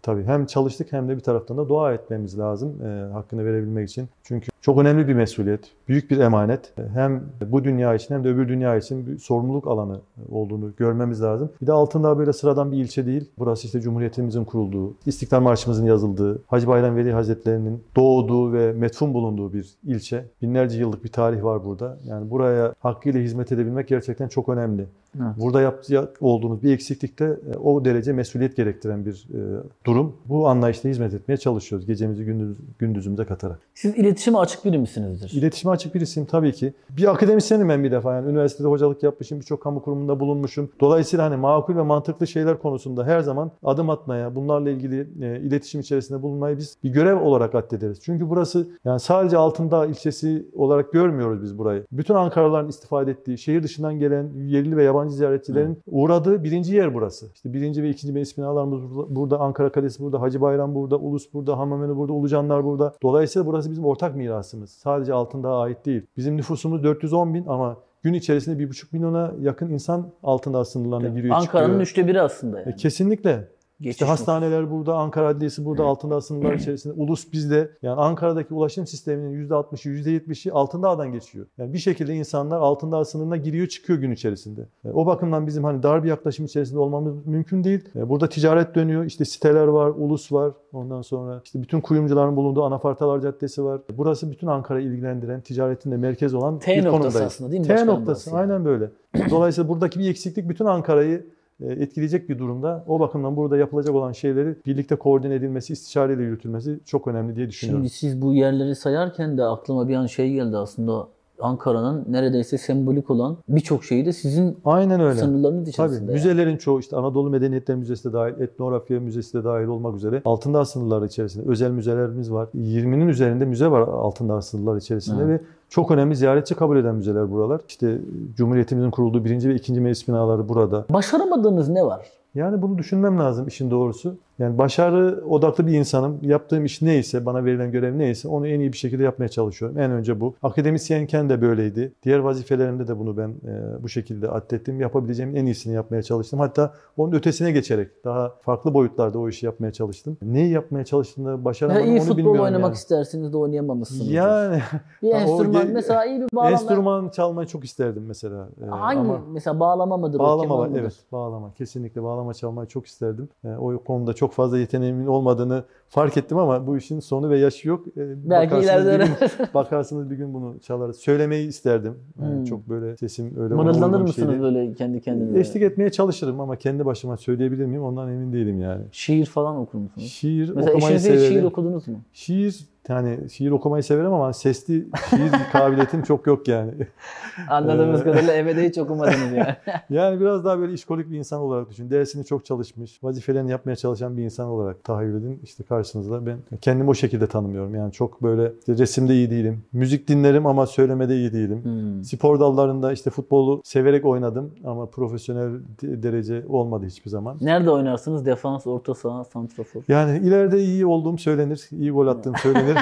Tabii hem çalıştık hem de bir taraftan da dua etmemiz lazım e, hakkını verebilmek için. Çünkü çok önemli bir mesuliyet, büyük bir emanet. Hem bu dünya için hem de öbür dünya için bir sorumluluk alanı olduğunu görmemiz lazım. Bir de Altındağ böyle sıradan bir ilçe değil. Burası işte Cumhuriyetimizin kurulduğu, İstiklal Marşımızın yazıldığı, Hacı Bayram Veli Hazretleri'nin doğduğu ve metfun bulunduğu bir ilçe. Binlerce yıllık bir tarih var burada. Yani buraya hakkıyla hizmet edebilmek gerçekten çok önemli. Evet. Burada yapacak olduğunuz bir eksiklikte o derece mesuliyet gerektiren bir durum. Bu anlayışla hizmet etmeye çalışıyoruz. Gecemizi gündüz, gündüzümüze katarak. Siz iletişime açık biri misinizdir? İletişime açık birisiyim tabii ki. Bir akademisyenim ben bir defa. Yani üniversitede hocalık yapmışım, birçok kamu kurumunda bulunmuşum. Dolayısıyla hani makul ve mantıklı şeyler konusunda her zaman adım atmaya, bunlarla ilgili e, iletişim içerisinde bulunmayı biz bir görev olarak addederiz. Çünkü burası yani sadece Altındağ ilçesi olarak görmüyoruz biz burayı. Bütün Ankaralıların istifade ettiği, şehir dışından gelen yerli ve yabancı ziyaretçilerin Hı. uğradığı birinci yer burası. İşte birinci ve ikinci meclis binalarımız burada, burada, Ankara Kalesi burada, Hacı Bayram burada, Ulus burada, Hamamönü burada, Ulucanlar burada. Dolayısıyla burası bizim ortak mirasımız. Sadece Altındağ'a ait değil. Bizim nüfusumuz dört yüz on bin ama gün içerisinde bir buçuk milyona yakın insan Altındağ sınırlarına giriyor çıkıyor. Ankara'nın üçte biri aslında yani. E, kesinlikle. Geçiş işte hastaneler burada, Ankara Adliyesi burada, Altındağ sınırları içerisinde. Ulus bizde. Yani Ankara'daki ulaşım sisteminin yüzde altmışı, yüzde yetmişi Altındağ'dan geçiyor. Yani bir şekilde insanlar Altındağ sınırına giriyor çıkıyor gün içerisinde. Yani o bakımdan bizim hani dar bir yaklaşım içerisinde olmamız mümkün değil. Yani burada ticaret dönüyor. İşte siteler var, Ulus var. Ondan sonra işte bütün kuyumcuların bulunduğu Anafartalar Caddesi var. Burası bütün Ankara'yı ilgilendiren, ticaretin de merkez olan T bir noktası konumdayız. aslında değil mi? T noktası. Yani. Aynen böyle. Dolayısıyla buradaki bir eksiklik bütün Ankara'yı etkileyecek bir durumda. O bakımdan burada yapılacak olan şeyleri birlikte koordine edilmesi, istişareyle yürütülmesi çok önemli diye düşünüyorum. Şimdi siz bu yerleri sayarken de aklıma bir an şey geldi aslında. Ankara'nın neredeyse sembolik olan birçok şeyi de sizin Aynen öyle. Sınırlarınız içerisinde. Tabii. Yani. Müzelerin çoğu işte Anadolu Medeniyetler Müzesi de dahil, Etnografya Müzesi de dahil olmak üzere Altındağ sınırları içerisinde özel müzelerimiz var. yirminin üzerinde müze var Altındağ sınırları içerisinde Hı. ve çok önemli ziyaretçi kabul eden müzeler buralar. İşte Cumhuriyetimizin kurulduğu birinci ve ikinci meclis binaları burada. Başaramadığınız ne var? Yani bunu düşünmem lazım işin doğrusu. Yani başarı odaklı bir insanım. Yaptığım iş neyse, bana verilen görev neyse onu en iyi bir şekilde yapmaya çalışıyorum. En önce bu. Akademisyenken de böyleydi. Diğer vazifelerimde de bunu ben e, bu şekilde addettim. Yapabileceğimin en iyisini yapmaya çalıştım. Hatta onun ötesine geçerek daha farklı boyutlarda o işi yapmaya çalıştım. Neyi yapmaya çalıştığımda başaramadım onu bilmiyorum. İyi futbol oynamak yani. istersiniz de oynayamamışsınız. Yani. Bir enstrüman mesela iyi bir bağlama. Enstrüman çalmayı çok isterdim mesela. Hangi? Ama mesela bağlama mıdır? Bağlama o, var. Evet, bağlama. Kesinlikle bağlama çalmayı çok isterdim. O konuda çok fazla yeteneğimin olmadığını fark ettim ama bu işin sonu ve yaşı yok. Belki ileride bir gün, bakarsınız bir gün bunu çalarız. Söylemeyi isterdim. Yani hmm. Çok böyle sesim öyle mırıldanır mısınız şeydi. Böyle kendi kendinize? Eşlik etmeye çalışırım ama kendi başıma söyleyebilir miyim ondan emin değilim yani. Şiir falan okur musunuz? Şiir mesela okumayı severim. Mesela şiir okudunuz mu? Şiir yani şiir okumayı severim ama sesli şiir kabiliyetim çok yok yani. Anladığımız kadarıyla eve de hiç okumadınız yani. Yani biraz daha böyle işkolik bir insan olarak düşün. Dersini çok çalışmış, vazifelerini yapmaya çalışan bir insan olarak tahayyül edin. İşte karşınızda ben kendimi o şekilde tanımıyorum. Yani çok böyle işte resimde iyi değilim. Müzik dinlerim ama söylemede iyi değilim. Hmm. Spor dallarında işte futbolu severek oynadım ama profesyonel derece olmadı hiçbir zaman. Nerede oynarsınız? Defans, orta saha, santrafor? Yani ileride iyi olduğum söylenir. İyi gol attığım söylenir.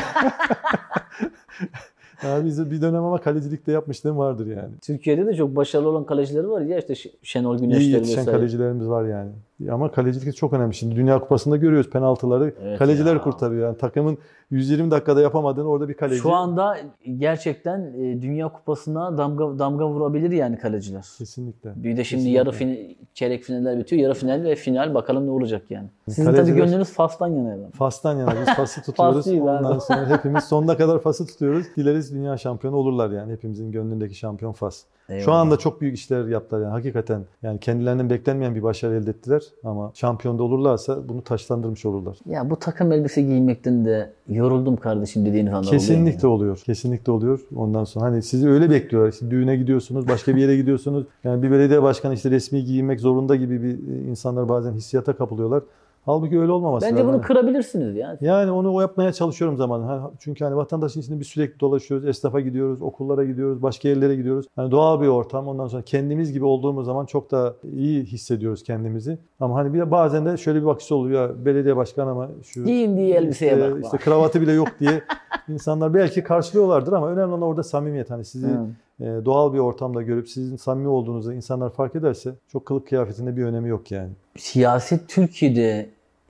Yani biz bir dönem ama kalecilik de yapmışlığım vardır yani. Türkiye'de de çok başarılı olan kalecileri var ya işte Şenol Güneşler İyi yetişen vesaire. Kalecilerimiz var yani. Ama kalecilik çok önemli. Şimdi Dünya Kupası'nda görüyoruz penaltıları evet kaleciler ya. Kurtarıyor. Yani takımın yüz yirmi dakikada yapamadığını orada bir kaleci. Şu anda gerçekten Dünya Kupası'na damga damga vurabilir yani kaleciler. Kesinlikle. Bir de şimdi Kesinlikle. yarı final, çeyrek finaller bitiyor. Yarı final ve final bakalım ne olacak yani. Sizin kaleciler, tabii gönlünüz Fas'tan yana. Fas'tan yana. Biz Fas'ı tutuyoruz. Ondan sonra hepimiz sonuna kadar Fas'ı tutuyoruz. Dileriz dünya şampiyonu olurlar yani. Hepimizin gönlündeki şampiyon Fas. Eyvallah. Şu anda çok büyük işler yaptılar yani hakikaten. Yani kendilerinden beklenmeyen bir başarı elde ettiler ama şampiyon da olurlarsa bunu taşlandırmış olurlar. Ya bu takım elbise giymekten de yoruldum kardeşim dediğiniz anda kesinlikle oluyor. oluyor. Kesinlikle oluyor. Ondan sonra hani sizi öyle bekliyorlar. İşte düğüne gidiyorsunuz, başka bir yere gidiyorsunuz. Yani bir belediye başkanı işte resmi giyinmek zorunda gibi bir insanlar bazen hissiyata kapılıyorlar. Halbuki öyle olmaması lazım. Bence bunu kırabilirsiniz yani. Yani onu o yapmaya çalışıyorum zaman. Çünkü hani vatandaşın içinde bir sürekli dolaşıyoruz. Esnafa gidiyoruz, okullara gidiyoruz, başka yerlere gidiyoruz. Hani doğal bir ortam. Ondan sonra kendimiz gibi olduğumuz zaman çok da iyi hissediyoruz kendimizi. Ama hani bir de bazen de şöyle bir bakış oluyor. Ya belediye başkanı ama şu giyindiği elbiseye işte, bak. İşte kravatı bile yok diye insanlar belki karşılıyorlardır ama önemli olan orada samimiyet. Hani sizi hmm. doğal bir ortamda görüp sizin samimi olduğunuzu insanlar fark ederse çok kılık kıyafetinde bir önemi yok yani. Siyaset Türkiye'de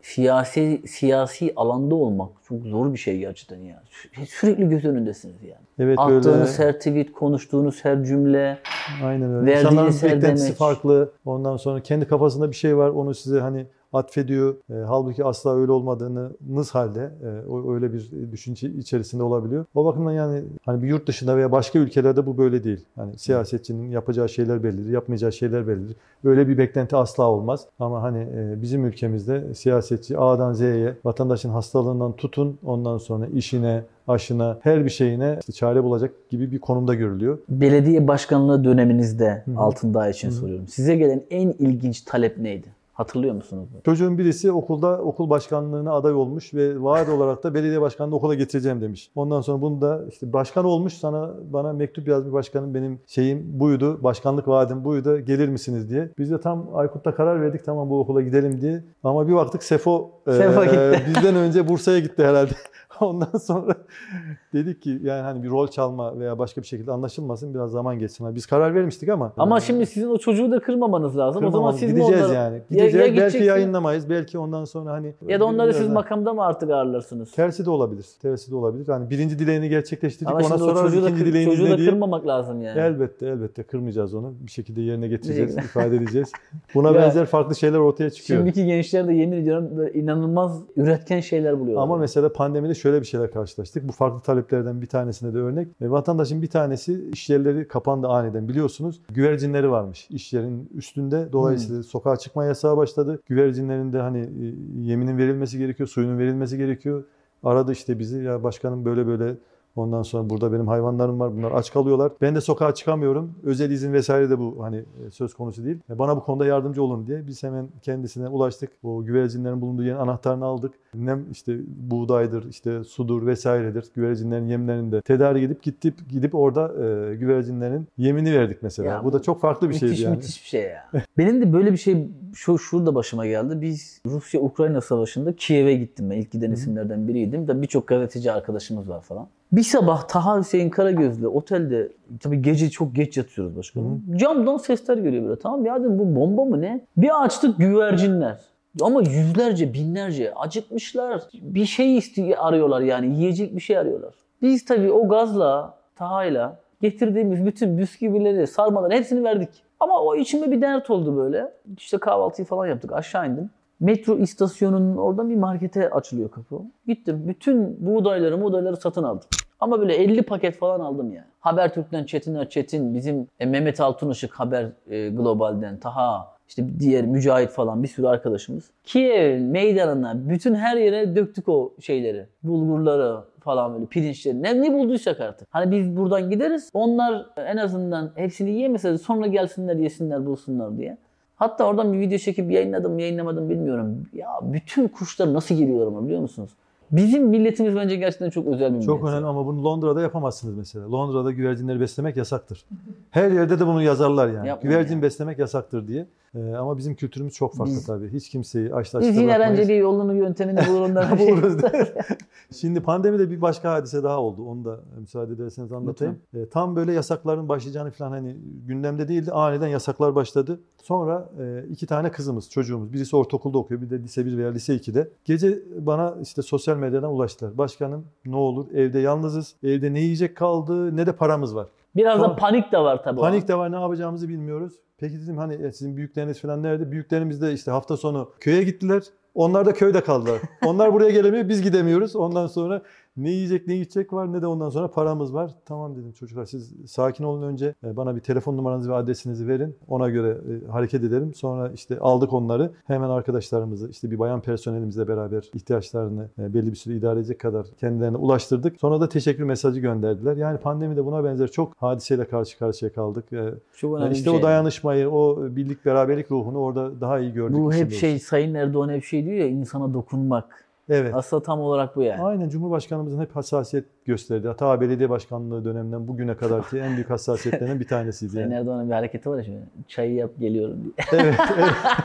siyasi siyasi alanda olmak çok zor bir şey gerçekten ya. Sü- Sürekli göz önündesiniz yani. Evet, Attığınız öyle. her tweet, konuştuğunuz her cümle, Aynen öyle. verdiğiniz İnsanların her beklentisi demeç. farklı. Ondan sonra kendi kafasında bir şey var. Onu size hani atfediyor. E, halbuki asla öyle olmadığınız halde e, o öyle bir düşünce içerisinde olabiliyor. O bakımdan yani hani bir yurt dışında veya başka ülkelerde bu böyle değil. Hani siyasetçinin yapacağı şeyler bellidir, yapmayacağı şeyler bellidir. Böyle bir beklenti asla olmaz. Ama hani e, bizim ülkemizde siyasetçi A'dan Z'ye vatandaşın hastalığından tutun ondan sonra işine, aşına, her bir şeyine işte çare bulacak gibi bir konumda görülüyor. Belediye başkanlığı döneminizde Hı hı. Altındağ için Hı hı. soruyorum. Size gelen en ilginç talep neydi? Hatırlıyor musunuz? Çocuğun birisi okulda okul başkanlığına aday olmuş ve vaat olarak da belediye başkanlığını okula getireceğim demiş. Ondan sonra bunu da işte başkan olmuş, sana bana mektup yazmış başkanım, benim şeyim buydu, başkanlık vaadim buydu, gelir misiniz diye. Biz de tam Aykut'ta karar verdik, tamam bu okula gidelim diye. Ama bir baktık Sefo, Sefo e, gitti. bizden önce Bursa'ya gitti herhalde. Ondan sonra dedik ki yani hani bir rol çalma veya başka bir şekilde anlaşılmasın, biraz zaman geçsin. Biz karar vermiştik ama. Ama e, şimdi sizin o çocuğu da kırmamanız lazım. O zaman siz mi gideceğiz onları... yani. Ya- Gideceğiz. ya Belki gideceksiniz- yayınlamayız. Belki ondan sonra hani Ya da onları biraz siz daha- makamda mı artık ağırlarsınız? Tersi de olabilir. Tersi de olabilir. Yani birinci dileğini gerçekleştirdik. Ama Ona şimdi o sonra çocuğu da, ikinci kır, dileğiniz çocuğu ne da diye. kırmamak lazım yani. Elbette elbette kırmayacağız onu. Bir şekilde yerine getireceğiz, şekilde. ifade edeceğiz. Buna Ya, benzer farklı şeyler ortaya çıkıyor. Şimdiki gençler de yemin ediyorum böyle inanılmaz üretken şeyler buluyorlar. Ama mesela pandemide şöyle bir şeyler karşılaştık. Bu farklı taleplerden bir tanesine de örnek. E, vatandaşın bir tanesi iş yerleri kapandı aniden, biliyorsunuz. Güvercinleri varmış iş yerinin üstünde. Dolayısıyla Hmm. sokağa çıkma yasağı başladı. Güvercinlerin de hani e, yeminin verilmesi gerekiyor, suyunun verilmesi gerekiyor. Aradı işte bizi, ya başkanım böyle böyle, ondan sonra burada benim hayvanlarım var, bunlar aç kalıyorlar. Ben de sokağa çıkamıyorum. Özel izin vesaire de bu hani söz konusu değil. Bana bu konuda yardımcı olun diye biz hemen kendisine ulaştık. O güvercinlerin bulunduğu yerin anahtarını aldık. Nem işte buğdaydır, işte sudur vesairedir. Güvercinlerin yemlerini de tedarik edip gidip gidip orada e, güvercinlerin yemini verdik mesela. Ya bu, bu da çok farklı bir müthiş, şeydi yani. Müthiş bir şey ya. Benim de böyle bir şey şu şurada başıma geldi. Biz Rusya-Ukrayna savaşında Kiev'e gittim ben. İlk giden isimlerden biriydim. Da birçok gazeteci arkadaşımız var falan. Bir sabah Taha Hüseyin Karagöz'le otelde, tabii gece çok geç yatıyoruz başkanım. Hı hı. Camdan sesler geliyor böyle. Tamam ya dedim, bu bomba mı ne? Bir açtık, güvercinler. Ama yüzlerce, binlerce acıkmışlar. Bir şey istiyor, arıyorlar yani. Yiyecek bir şey arıyorlar. Biz tabii o gazla, Taha'yla getirdiğimiz bütün bisküvileri, sarmaları hepsini verdik. Ama o içime bir dert oldu böyle. İşte kahvaltıyı falan yaptık. Aşağı indim. Metro istasyonunun oradan bir markete açılıyor kapı. Gittim. Bütün buğdayları, buğdayları satın aldım. Ama böyle elli paket falan aldım yani. Habertürk'ten Çetin Çetin, bizim e, Mehmet Altınışık Haber e, Global'den, Taha, işte diğer Mücahit falan bir sürü arkadaşımız. Kiev meydanına, bütün her yere döktük o şeyleri. Bulgurları falan, böyle pirinçleri. Ne, ne bulduysak artık. Hani biz buradan gideriz. Onlar en azından hepsini yiyemese de sonra gelsinler, yesinler, bulsunlar diye. Hatta oradan bir video çekip yayınladım, yayınlamadım bilmiyorum. Ya bütün kuşlar nasıl geliyor ama, biliyor musunuz? Bizim milletimiz bence gerçekten çok özel bir millet. Çok önemli ama bunu Londra'da yapamazsınız mesela. Londra'da güvercinleri beslemek yasaktır. Her yerde de bunu yazarlar yani. Yapmayın Güvercin ya. beslemek yasaktır diye. Ee, ama bizim kültürümüz çok farklı Biz- tabii. Hiç kimseyi açta Biz açta yine bırakmayız. bence bir yolunu, yöntemini bulur ondan. Buluruz değil mi? Şimdi pandemide bir başka hadise daha oldu. Onu da müsaade ederseniz anlatayım. E, tam böyle yasakların başlayacağını falan hani gündemde değildi. Aniden yasaklar başladı. Sonra e, iki tane kızımız, çocuğumuz. Birisi ortaokulda okuyor, bir de lise bir veya lise ikide. Gece bana işte sosyal medyadan ulaştılar. Başkanım ne olur, evde yalnızız. Evde ne yiyecek kaldı, ne de paramız var. Biraz da Sonra- panik de var tabii. Panik de var, ne yapacağımızı bilmiyoruz. Peki dedim hani e, sizin büyükleriniz falan nerede? Büyüklerimiz de işte hafta sonu köye gittiler. Onlar da köyde kaldılar. Onlar buraya gelemiyor, biz gidemiyoruz. Ondan sonra ne yiyecek ne içecek var, ne de ondan sonra paramız var. Tamam dedim çocuklar, siz sakin olun önce. Bana bir telefon numaranızı ve adresinizi verin. Ona göre hareket edelim. Sonra işte aldık onları. Hemen arkadaşlarımızı, işte bir bayan personelimizle beraber ihtiyaçlarını belli bir süre idare edecek kadar kendilerine ulaştırdık. Sonra da teşekkür mesajı gönderdiler. Yani pandemide buna benzer çok hadiseyle karşı karşıya kaldık. Çok önemli işte bir şey. o dayanışmayı, o birlik beraberlik ruhunu orada daha iyi gördük. Bu hep içinde şey, olsun. Sayın Erdoğan hep şey diyor ya, insana dokunmak. Evet. Aslında tam olarak bu yani. Aynen, Cumhurbaşkanımızın hep hassasiyet gösterdi. Hatta belediye başkanlığı döneminden bugüne kadarki en büyük hassasiyetlerinden bir tanesiydi. Sayın Yani. Erdoğan'ın bir hareketi var ya şimdi. Çayı yap geliyorum diye. Evet, evet.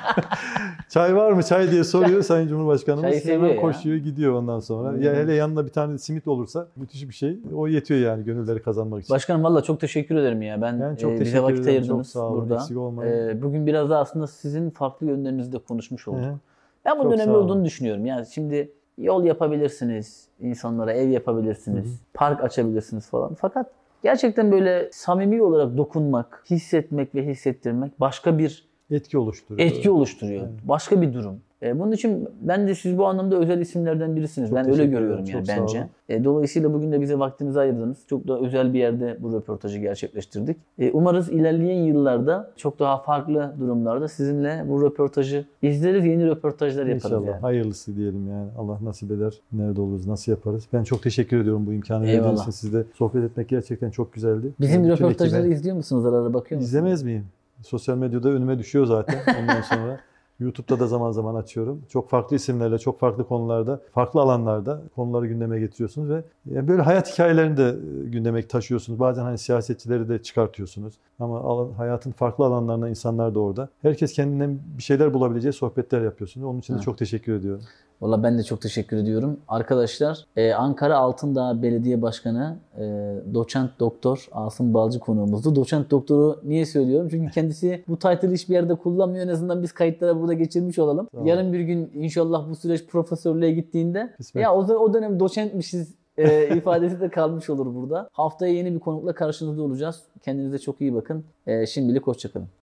Çay var mı çay diye soruyor Sayın Cumhurbaşkanımız. Çayı seviyor Hemen ya. koşuyor gidiyor ondan sonra. Hmm. Ya hele yanına bir tane simit olursa müthiş bir şey. O yetiyor yani gönülleri kazanmak için. Başkanım valla çok teşekkür ederim ya. Ben, Ben çok e, teşekkür bize vakit ederim. ayırdınız Çok sağ olun. burada. Eksik olmayın. E, bugün biraz da aslında sizin farklı yönlerinizde konuşmuş olduk. Hı-hı. Ben bunun Çok önemli sağ olun. olduğunu düşünüyorum. Yani şimdi yol yapabilirsiniz, insanlara ev yapabilirsiniz, Hı hı. park açabilirsiniz falan. Fakat gerçekten böyle samimi olarak dokunmak, hissetmek ve hissettirmek başka bir Etki oluşturuyor. etki oluşturuyor. Evet. Başka bir durum. E, bunun için ben de siz bu anlamda özel isimlerden birisiniz. Çok Ben öyle teşekkür görüyorum ederim. yani Çok sağ bence. olun. E, dolayısıyla bugün de bize vaktinizi ayırdınız. Çok da özel bir yerde bu röportajı gerçekleştirdik. E, umarız ilerleyen yıllarda çok daha farklı durumlarda sizinle bu röportajı izleriz, yeni röportajlar yaparız İnşallah. yani. Hayırlısı diyelim yani. Allah nasip eder. Nerede oluruz, nasıl yaparız. Ben çok teşekkür ediyorum bu imkanı Eyvallah. verdiğiniz için. Sizle sohbet etmek gerçekten çok güzeldi. Bizim Yani bütün röportajları ekibe- izliyor musunuz? Ara ara bakıyor musunuz? İzlemez miyim? Sosyal medyada önüme düşüyor zaten ondan sonra. YouTube'da da zaman zaman açıyorum. Çok farklı isimlerle, çok farklı konularda, farklı alanlarda konuları gündeme getiriyorsunuz ve yani böyle hayat hikayelerini de gündeme taşıyorsunuz. Bazen hani siyasetçileri de çıkartıyorsunuz. Ama alan, hayatın farklı alanlarında insanlar da orada. Herkes kendinden bir şeyler bulabileceği sohbetler yapıyorsunuz. Onun için de Hı. çok teşekkür ediyorum. Valla ben de çok teşekkür ediyorum. Arkadaşlar e, Ankara Altındağ Belediye Başkanı e, Doçent Doktor Asım Balcı konuğumuzdu. Doçent Doktor'u niye söylüyorum? Çünkü kendisi bu title'ı hiçbir yerde kullanmıyor. En azından biz kayıtlara burada geçirmiş olalım. Tamam. Yarın bir gün inşallah bu süreç profesörlüğe gittiğinde Kısmet. ya o, o dönem doçentmişiz e, ifadesi de kalmış olur burada. Haftaya yeni bir konukla karşınızda olacağız. Kendinize çok iyi bakın. E, şimdilik hoşça kalın.